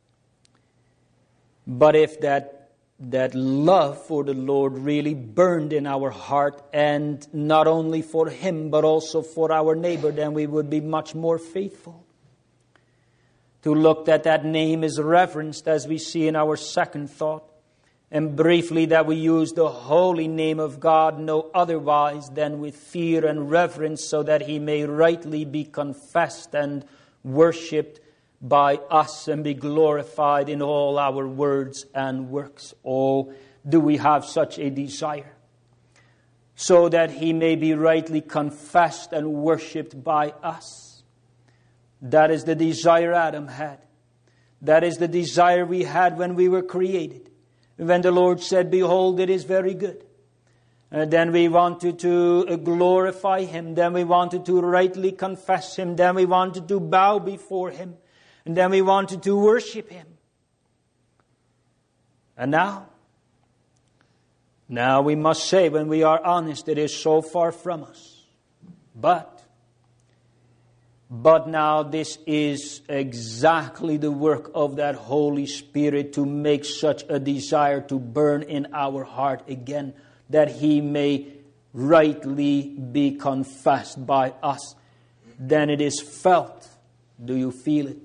But if that love for the Lord really burned in our heart, and not only for Him but also for our neighbor, then we would be much more faithful. To look that name is reverenced, as we see in our second thought. And briefly, that we use the holy name of God no otherwise than with fear and reverence, so that He may rightly be confessed and worshipped by us and be glorified in all our words and works. Oh, do we have such a desire, so that He may be rightly confessed and worshipped by us. That is the desire Adam had. That is the desire we had when we were created. When the Lord said, behold, it is very good. And then we wanted to glorify Him. Then we wanted to rightly confess Him. Then we wanted to bow before Him. And then we wanted to worship Him. And now we must say, when we are honest, it is so far from us. But now this is exactly the work of that Holy Spirit, to make such a desire to burn in our heart again, that He may rightly be confessed by us. Then it is felt. Do you feel it?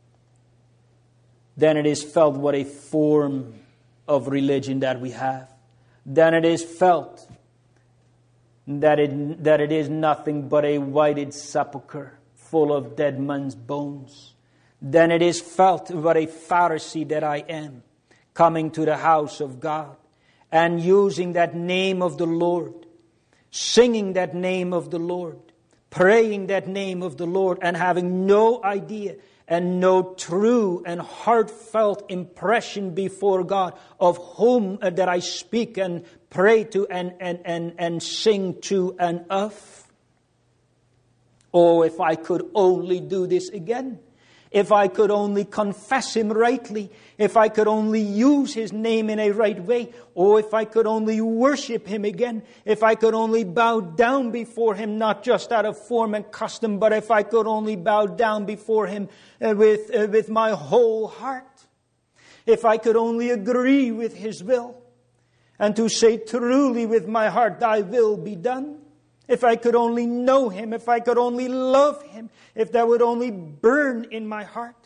Then it is felt what a form of religion that we have. Then it is felt that it is nothing but a whited sepulchre full of dead men's bones. Then it is felt what a Pharisee that I am, coming to the house of God and using that name of the Lord, singing that name of the Lord, praying that name of the Lord, and having no idea and no true and heartfelt impression before God of whom that I speak and pray to and sing to and of. Oh, if I could only do this again. If I could only confess Him rightly. If I could only use His name in a right way. Oh, if I could only worship Him again. If I could only bow down before Him, not just out of form and custom, but if I could only bow down before Him with my whole heart. If I could only agree with His will. And to say truly with my heart, Thy will be done. If I could only know Him, if I could only love Him, if that would only burn in my heart.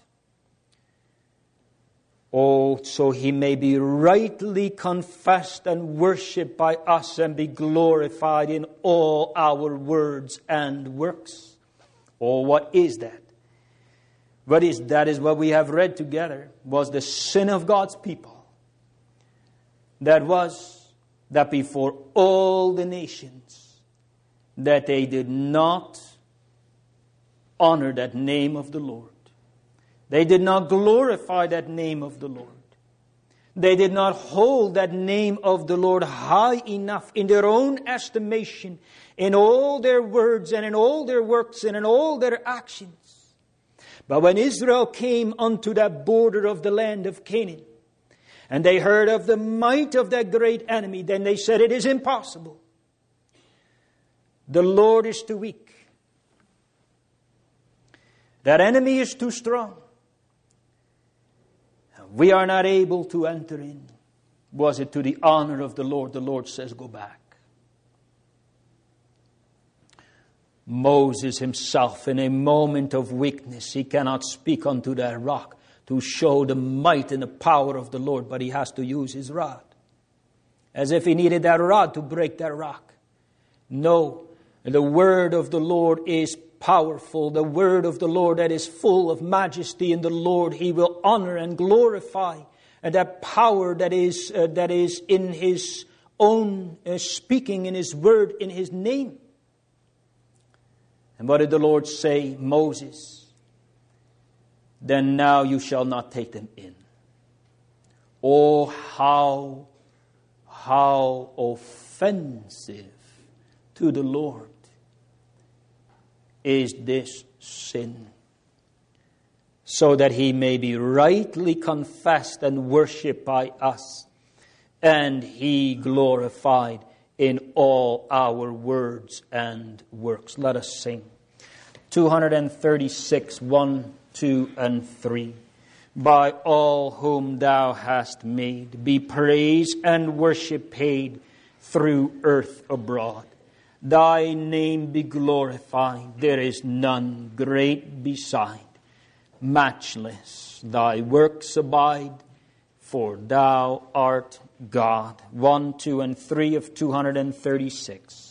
Oh, so He may be rightly confessed and worshipped by us and be glorified in all our words and works. Oh, what is that? That is what we have read together, was the sin of God's people. That was that before all the nations, that they did not honor that name of the Lord. They did not glorify that name of the Lord. They did not hold that name of the Lord high enough in their own estimation, in all their words and in all their works and in all their actions. But when Israel came unto that border of the land of Canaan, and they heard of the might of that great enemy, then they said, it is impossible. The Lord is too weak. That enemy is too strong. We are not able to enter in. Was it to the honor of the Lord? The Lord says, go back. Moses himself, in a moment of weakness, he cannot speak unto that rock to show the might and the power of the Lord, but he has to use his rod. As if he needed that rod to break that rock. No, the word of the Lord is powerful. The word of the Lord that is full of majesty in the Lord, he will honor and glorify. And that power that is in his own speaking, in his word, in his name. And what did the Lord say? Moses, then now you shall not take them in. Oh, how offensive to the Lord is this sin, so that he may be rightly confessed and worshipped by us, and he glorified in all our words and works. Let us sing. 236, 1, 2, and 3. By all whom thou hast made, be praise and worship paid through earth abroad. Thy name be glorified. There is none great beside. Matchless, thy works abide, for thou art God. 1, 2, and 3 of 236.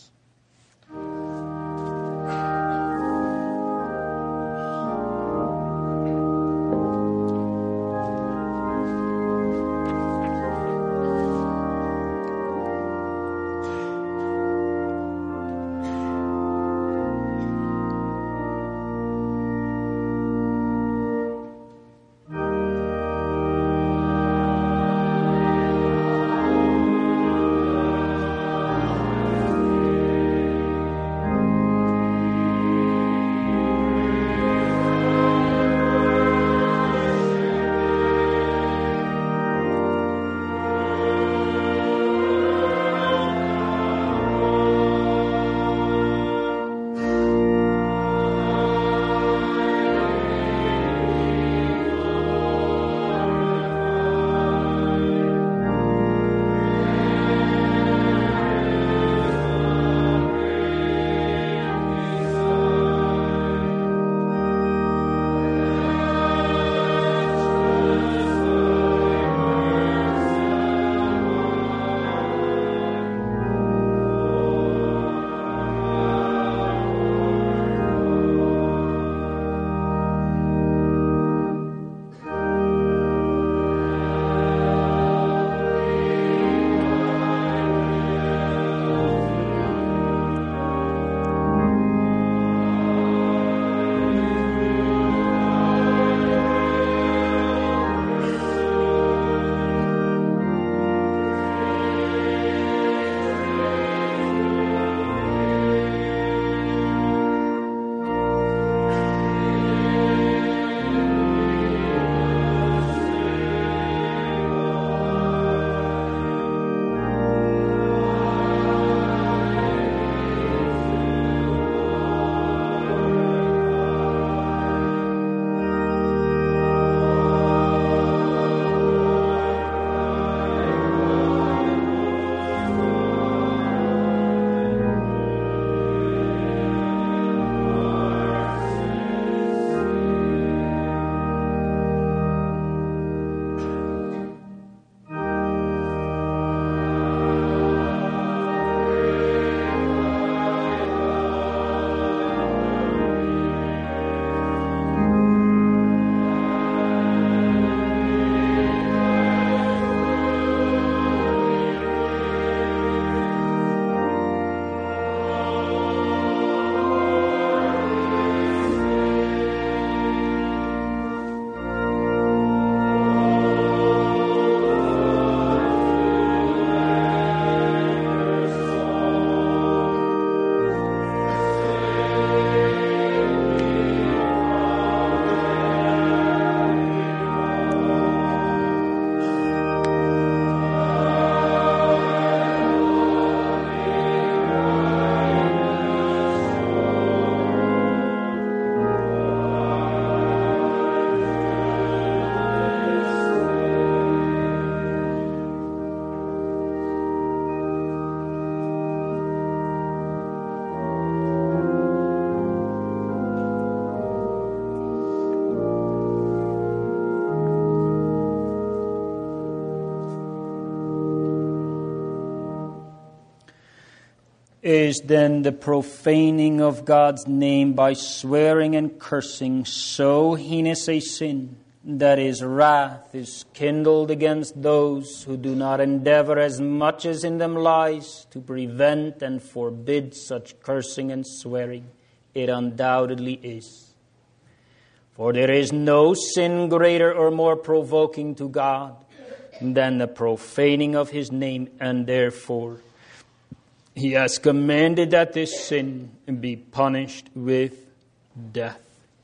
Is then the profaning of God's name by swearing and cursing so heinous a sin that His wrath is kindled against those who do not endeavor as much as in them lies to prevent and forbid such cursing and swearing? It undoubtedly is. For there is no sin greater or more provoking to God than the profaning of His name, and therefore He has commanded that this sin be punished with death.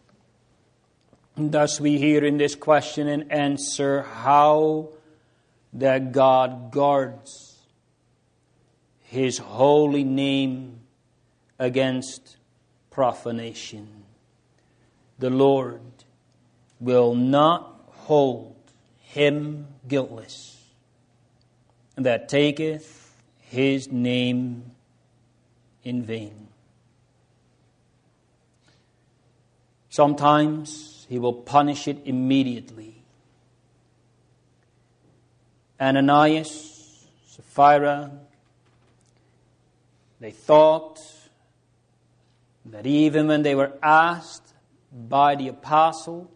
Thus we hear in this question and answer how that God guards His holy name against profanation. The Lord will not hold him guiltless that taketh His name in vain. Sometimes He will punish it immediately. Ananias, Sapphira, they thought that even when they were asked by the apostle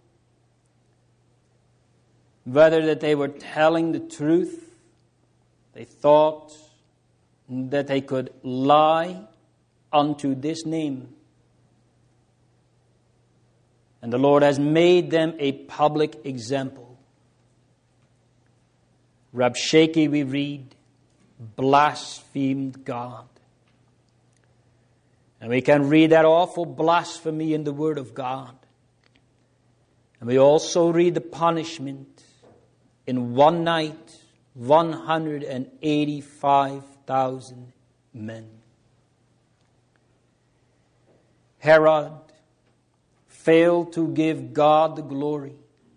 whether that they were telling the truth, they thought that they could lie unto this name. And the Lord has made them a public example. Rabshakeh, we read, blasphemed God. And we can read that awful blasphemy in the Word of God. And we also read the punishment in one night, 185,000 men. Herod failed to give God the glory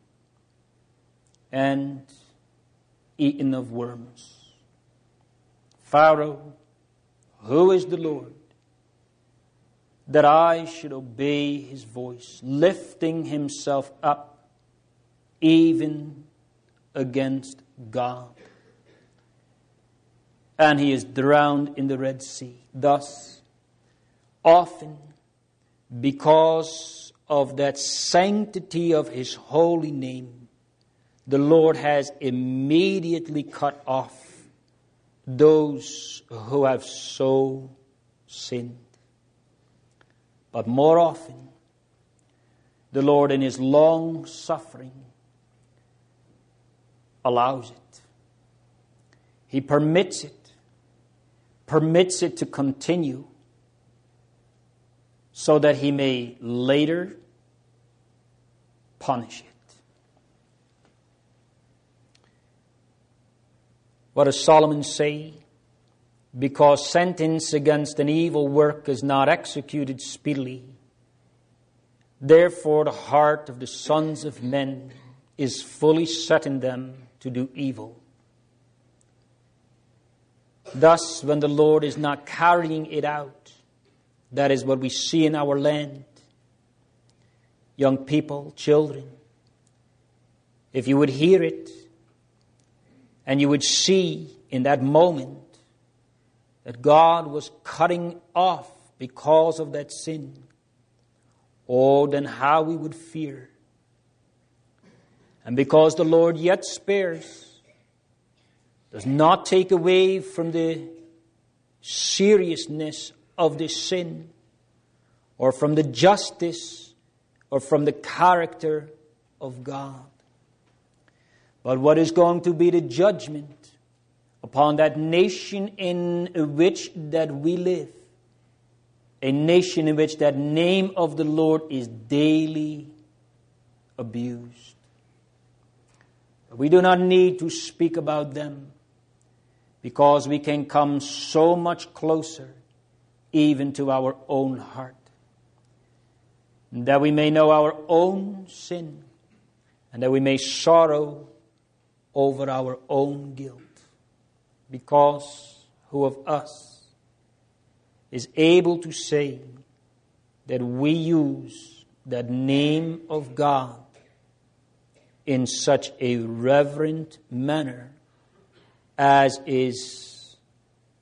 and eaten of worms. Pharaoh, who is the Lord, that I should obey His voice, lifting himself up even against God. And he is drowned in the Red Sea. Thus, often, because of that sanctity of His holy name, the Lord has immediately cut off those who have so sinned. But more often, the Lord in His long suffering allows it. He permits it to continue so that He may later punish it. What does Solomon say? Because sentence against an evil work is not executed speedily, therefore the heart of the sons of men is fully set in them to do evil. Thus, when the Lord is not carrying it out, that is what we see in our land. Young people, children, if you would hear it, and you would see in that moment that God was cutting off because of that sin, oh, then how we would fear. And because the Lord yet spares, does not take away from the seriousness of this sin, or from the justice, or from the character of God. But what is going to be the judgment upon that nation in which that we live, a nation in which that name of the Lord is daily abused. We do not need to speak about them, because we can come so much closer even to our own heart, that we may know our own sin, and that we may sorrow over our own guilt. Because who of us is able to say that we use that name of God in such a reverent manner as is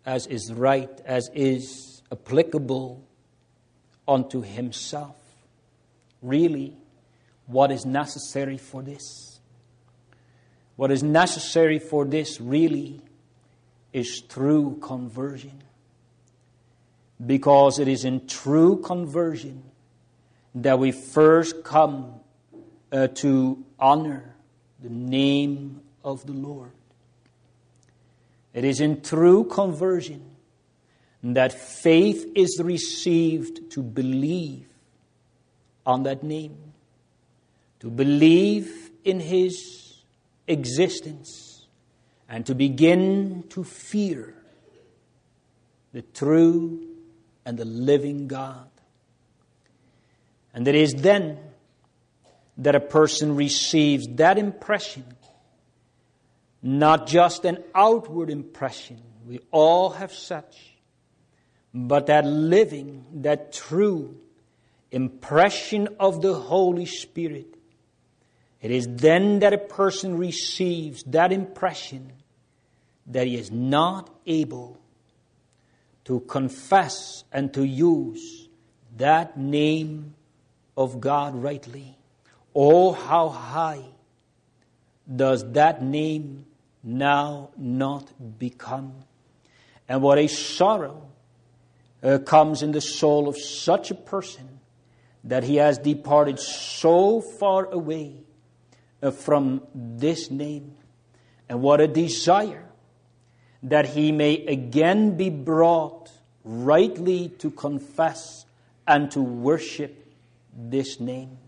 as is right, as is applicable unto himself. Really, what is necessary for this? What is necessary for this really is true conversion. Because it is in true conversion that we first come to honor the name of the Lord. It is in true conversion that faith is received to believe on that name, to believe in his existence, and to begin to fear the true and the living God. And it is then that a person receives that impression, not just an outward impression, we all have such, but that living, that true impression of the Holy Spirit. It is then that a person receives that impression that he is not able to confess and to use that name of God rightly. Oh, how high does that name now not become? And what a sorrow comes in the soul of such a person that he has departed so far away from this name. And what a desire that he may again be brought rightly to confess and to worship this name.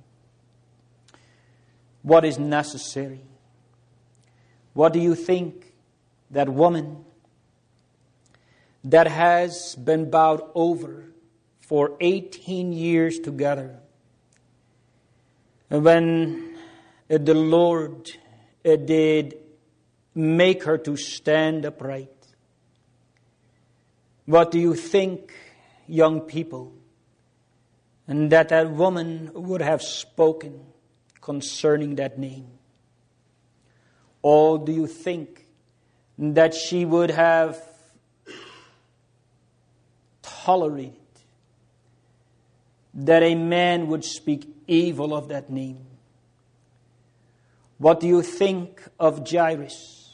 What is necessary? What do you think that woman that has been bowed over for 18 years together, when the Lord did make her to stand upright, what do you think, young people, and that woman would have spoken concerning that name? Or do you think that she would have tolerated that a man would speak evil of that name? What do you think of Jairus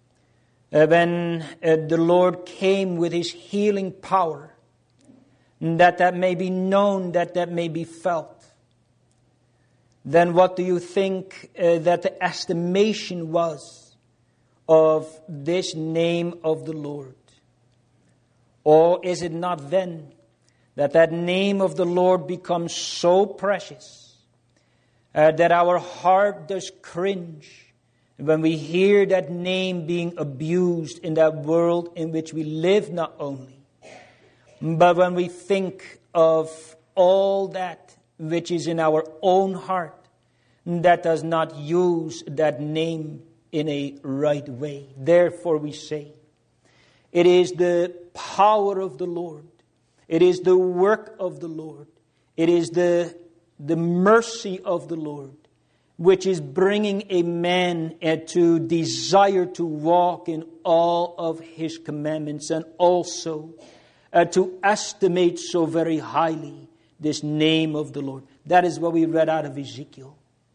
when the Lord came with his healing power, that may be known, that may be felt? Then what do you think that the estimation was of this name of the Lord? Or is it not then that name of the Lord becomes so precious that our heart does cringe when we hear that name being abused in that world in which we live, not only, but when we think of all that which is in our own heart that does not use that name in a right way. Therefore we say, it is the power of the Lord. It is the work of the Lord. It is the mercy of the Lord which is bringing a man to desire to walk in all of his commandments, and also to estimate so very highly this name of the Lord. That is what we read out of Ezekiel.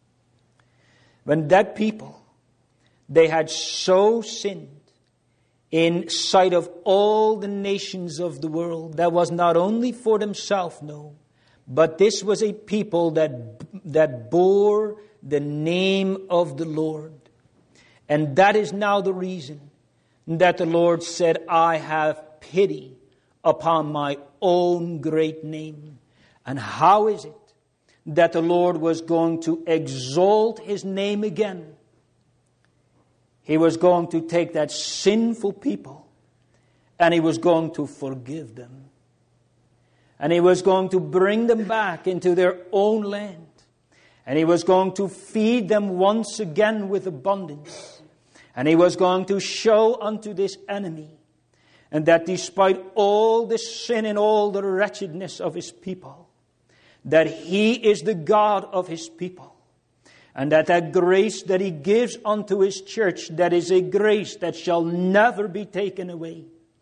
When that people, they had so sinned in sight of all the nations of the world, that was not only for themselves, no, but this was a people that bore the name of the Lord. And that is now the reason that the Lord said, I have pity upon my own great name. And how is it that the Lord was going to exalt his name again? He was going to take that sinful people and he was going to forgive them. And he was going to bring them back into their own land. And he was going to feed them once again with abundance. And he was going to show unto this enemy, and that despite all the sin and all the wretchedness of his people, that he is the God of his people. And that grace that he gives unto his church, that is a grace that shall never be taken away.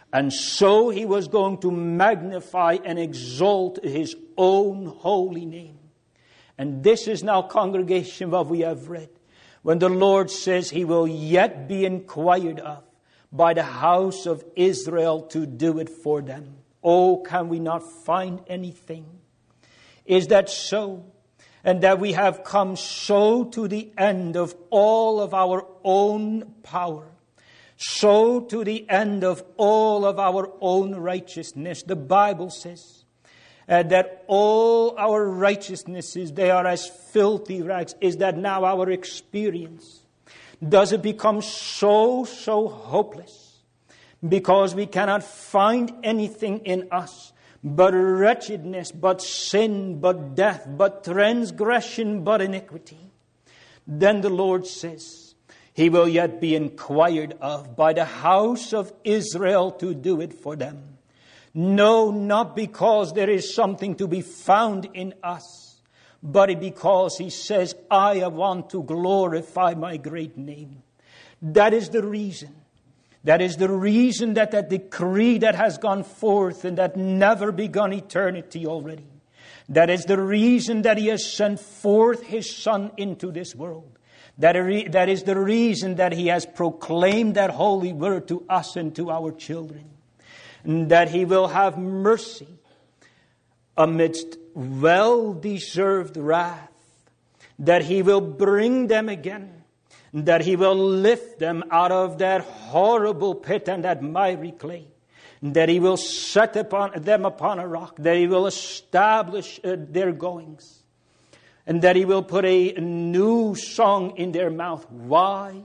And so he was going to magnify and exalt his own holy name. And this is now, congregation, what we have read. When the Lord says he will yet be inquired of by the house of Israel to do it for them. Oh, can we not find anything? Is that so? And that we have come so to the end of all of our own power, so to the end of all of our own righteousness. The Bible says that all our righteousnesses, they are as filthy rags. Is that now our experience? Does it become so hopeless because we cannot find anything in us but wretchedness, but sin, but death, but transgression, but iniquity? Then the Lord says, he will yet be inquired of by the house of Israel to do it for them. No, not because there is something to be found in us, but because he says, I want to glorify my great name. That is the reason. That is the reason that that decree that has gone forth and that never begun eternity already. That is the reason that he has sent forth his Son into this world. That is the reason that he has proclaimed that holy word to us and to our children. That he will have mercy amidst well-deserved wrath. That he will bring them again. That he will lift them out of that horrible pit and that miry clay. That he will set them upon a rock. That he will establish their goings. And that he will put a new song in their mouth. Why?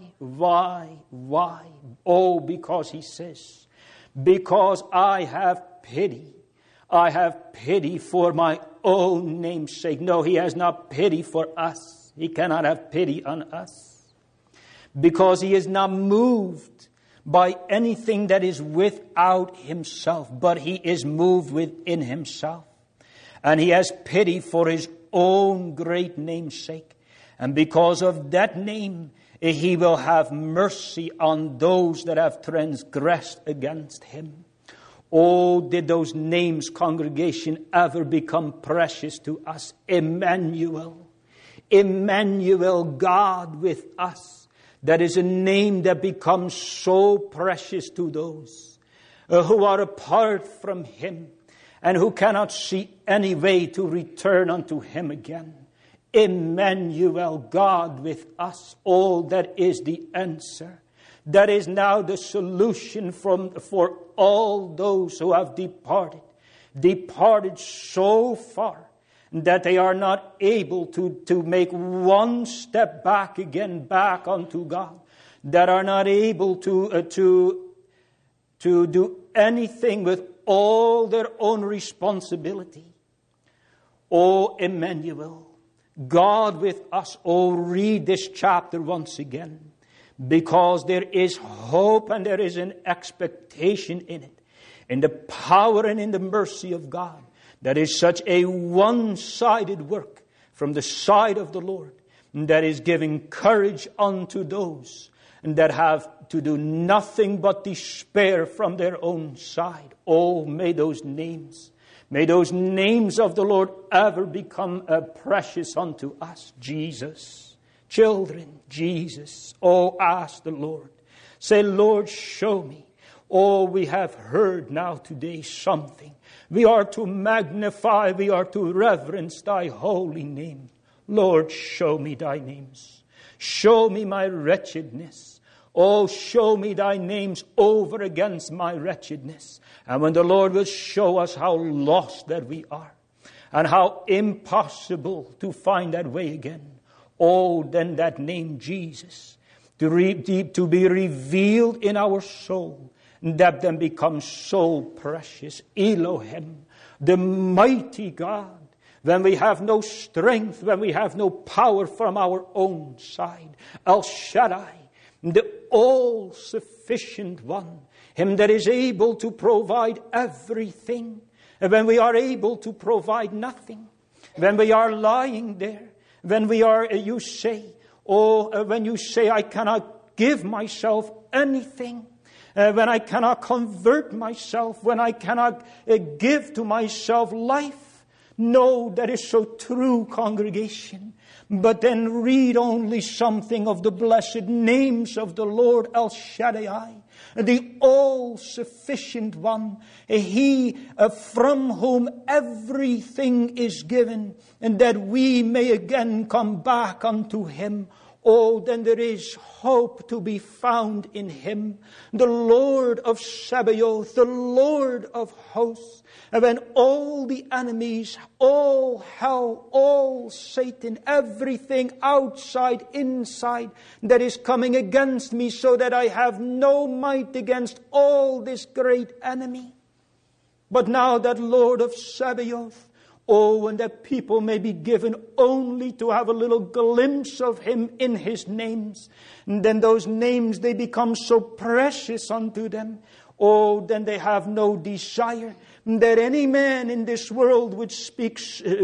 Oh, because he says, because I have pity. I have pity for my own name's sake. No, he has not pity for us. He cannot have pity on us. Because he is not moved by anything that is without himself, but he is moved within himself. And he has pity for his own great name's sake. And because of that name, he will have mercy on those that have transgressed against him. Oh, did those names, congregation, ever become precious to us? Emmanuel. Emmanuel, God with us. That is a name that becomes so precious to those who are apart from him and who cannot see any way to return unto him again. Emmanuel, God with us. Oh, that is the answer. That is now the solution for all those who have departed so far that they are not able to make one step back again, back unto God. That are not able to do anything with all their own responsibility. Oh, Emmanuel, God with us. Oh, read this chapter once again. Because there is hope and there is an expectation in it. In the power and in the mercy of God. That is such a one-sided work from the side of the Lord. That is giving courage unto those that have to do nothing but despair from their own side. Oh, may those names of the Lord ever become precious unto us. Jesus, children, Jesus. Oh, ask the Lord. Say, Lord, show me. Oh, we have heard now today something. We are to magnify, we are to reverence thy holy name. Lord, show me thy names. Show me my wretchedness. Oh, show me thy names over against my wretchedness. And when the Lord will show us how lost that we are and how impossible to find that way again, oh, then that name Jesus to be revealed in our soul, that then becomes so precious. Elohim, the mighty God, when we have no strength, when we have no power from our own side. El Shaddai, the all-sufficient one, him that is able to provide everything. And when we are able to provide nothing, when we are lying there, when we are, when you say, I cannot give myself anything, when I cannot convert myself, when I cannot give to myself life. No, that is so true, congregation. But then read only something of the blessed names of the Lord El Shaddai, the all-sufficient one, He from whom everything is given, and that we may again come back unto Him. Oh, then there is hope to be found in Him, the Lord of Sabaoth, the Lord of hosts. And when all the enemies, all hell, all Satan, everything outside, inside, that is coming against me so that I have no might against all this great enemy. But now that Lord of Sabaoth, oh, and that people may be given only to have a little glimpse of Him in His names. And then those names, they become so precious unto them. Oh, then they have no desire that any man in this world would speak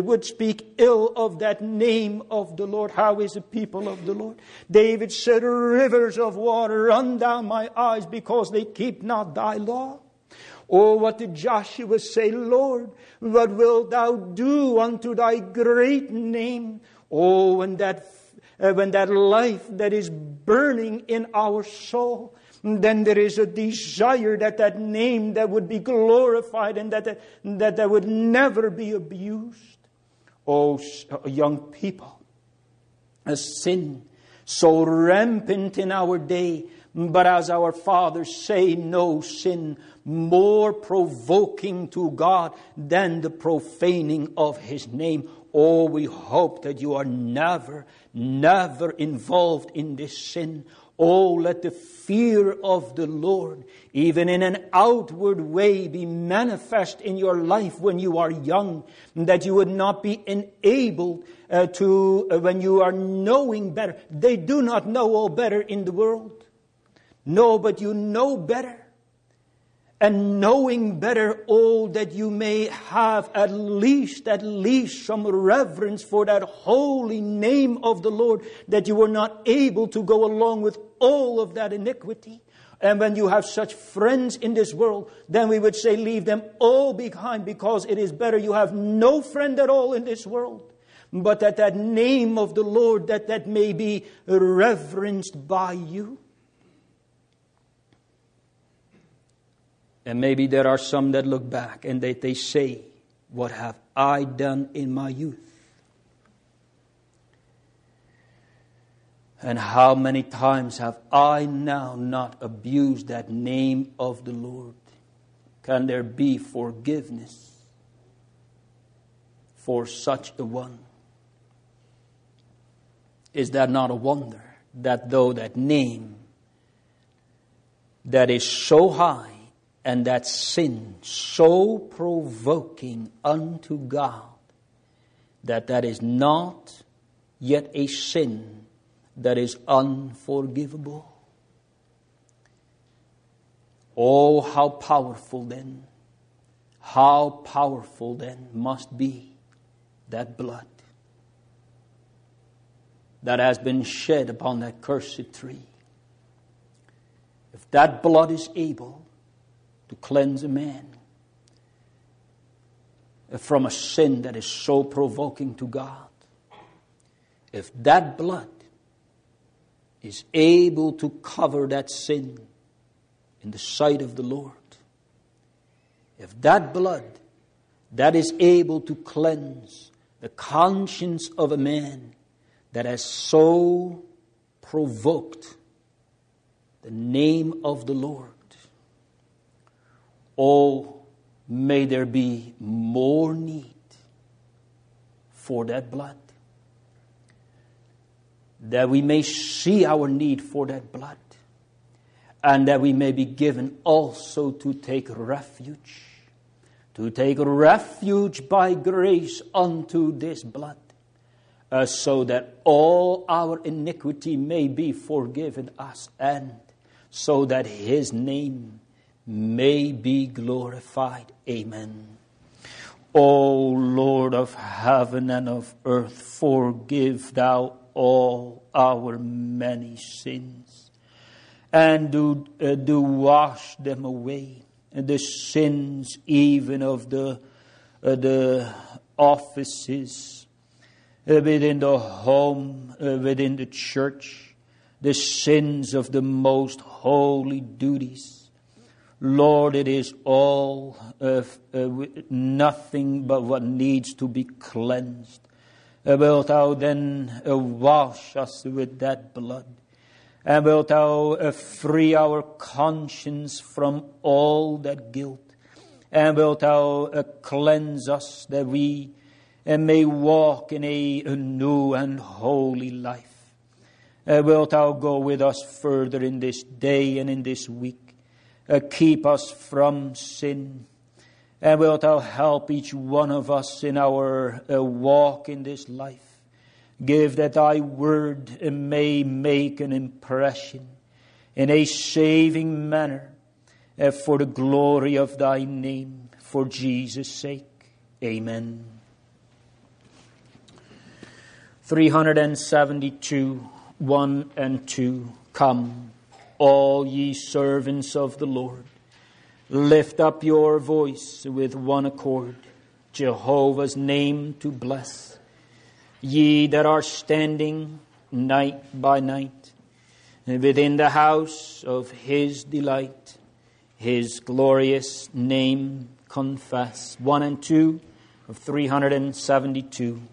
ill of that name of the Lord. How is the people of the Lord? David said, rivers of water run down my eyes because they keep not thy law. Oh, what did Joshua say? Lord, what wilt thou do unto thy great name? Oh, when that life that is burning in our soul, then there is a desire that name that would be glorified and that would never be abused. Oh, young people, a sin so rampant in our day, but as our fathers say, no sin more provoking to God than the profaning of His name. Oh, we hope that you are never involved in this sin. Oh, let the fear of the Lord, even in an outward way, be manifest in your life when you are young, that you would not be enabled when you are knowing better. They do not know all better in the world. No, but you know better. And knowing better, oh, that you may have at least some reverence for that holy name of the Lord, that you were not able to go along with all of that iniquity. And when you have such friends in this world, then we would say leave them all behind, because it is better you have no friend at all in this world, but that name of the Lord, that may be reverenced by you. And maybe there are some that look back and they say, what have I done in my youth? And how many times have I now not abused that name of the Lord? Can there be forgiveness for such a one? Is that not a wonder that though that name that is so high, and that sin so provoking unto God, that is not yet a sin that is unforgivable? Oh, how powerful then must be that blood that has been shed upon that cursed tree. If that blood is able to cleanse a man from a sin that is so provoking to God, if that blood is able to cover that sin in the sight of the Lord, if that blood that is able to cleanse the conscience of a man that has so provoked the name of the Lord, oh, may there be more need for that blood, that we may see our need for that blood, and that we may be given also to take refuge by grace unto this blood, so that all our iniquity may be forgiven us, and so that His name may be glorified. Amen. O Lord of heaven and of earth, forgive thou all our many sins, and do wash them away. The sins even of the offices, within the home, within the church, the sins of the most holy duties. Lord, it is all nothing but what needs to be cleansed. Wilt thou then wash us with that blood? And wilt thou free our conscience from all that guilt? And wilt thou cleanse us that we may walk in a new and holy life? Wilt thou go with us further in this day and in this week? Keep us from sin. And wilt thou help each one of us in our walk in this life? Give that thy word may make an impression in a saving manner for the glory of thy name, for Jesus' sake. Amen. 372, 1 and 2. Come, all ye servants of the Lord, lift up your voice with one accord, Jehovah's name to bless. Ye that are standing night by night within the house of his delight, his glorious name confess. 1 and 2 of 372.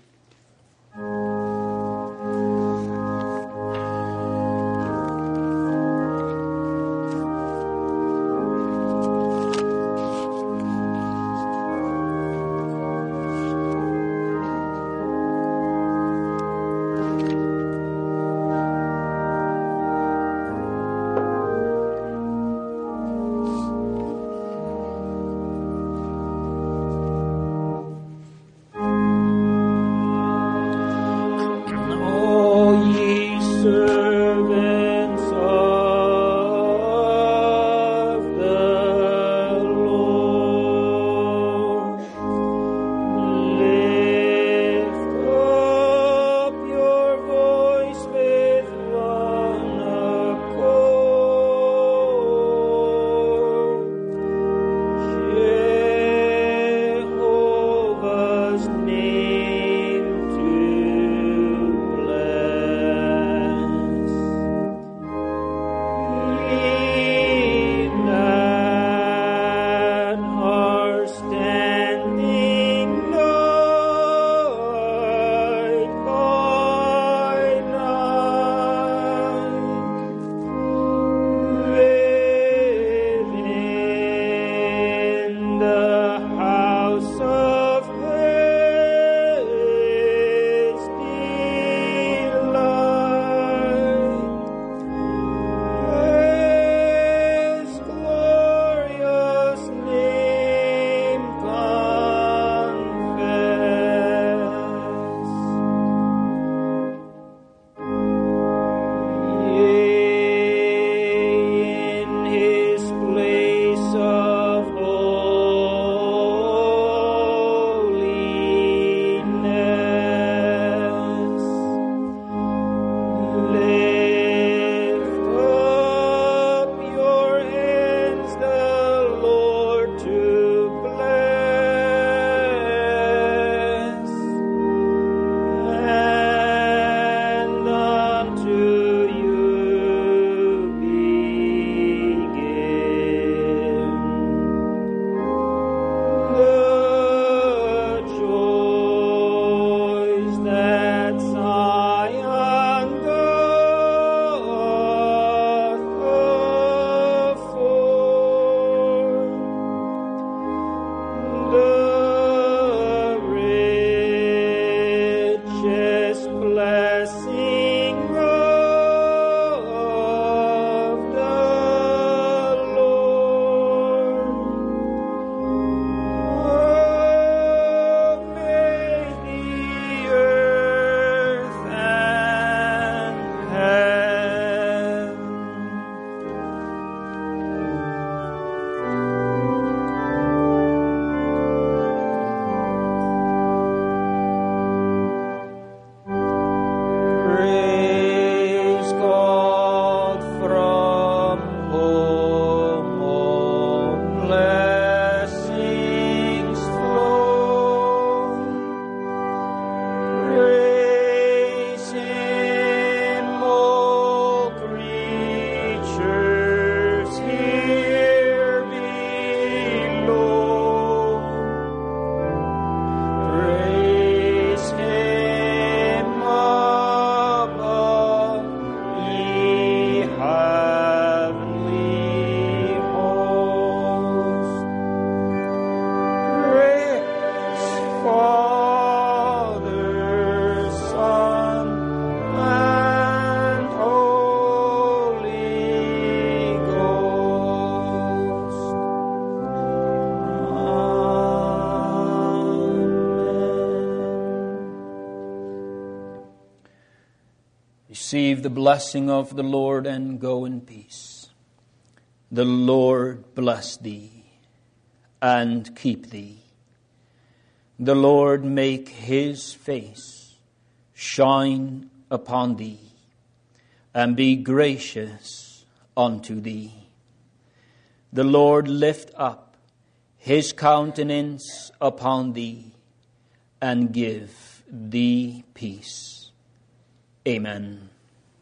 Receive the blessing of the Lord and go in peace. The Lord bless thee and keep thee. The Lord make his face shine upon thee and be gracious unto thee. The Lord lift up his countenance upon thee and give thee peace. Amen.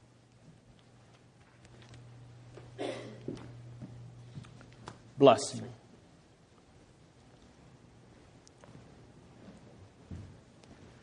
Blessing.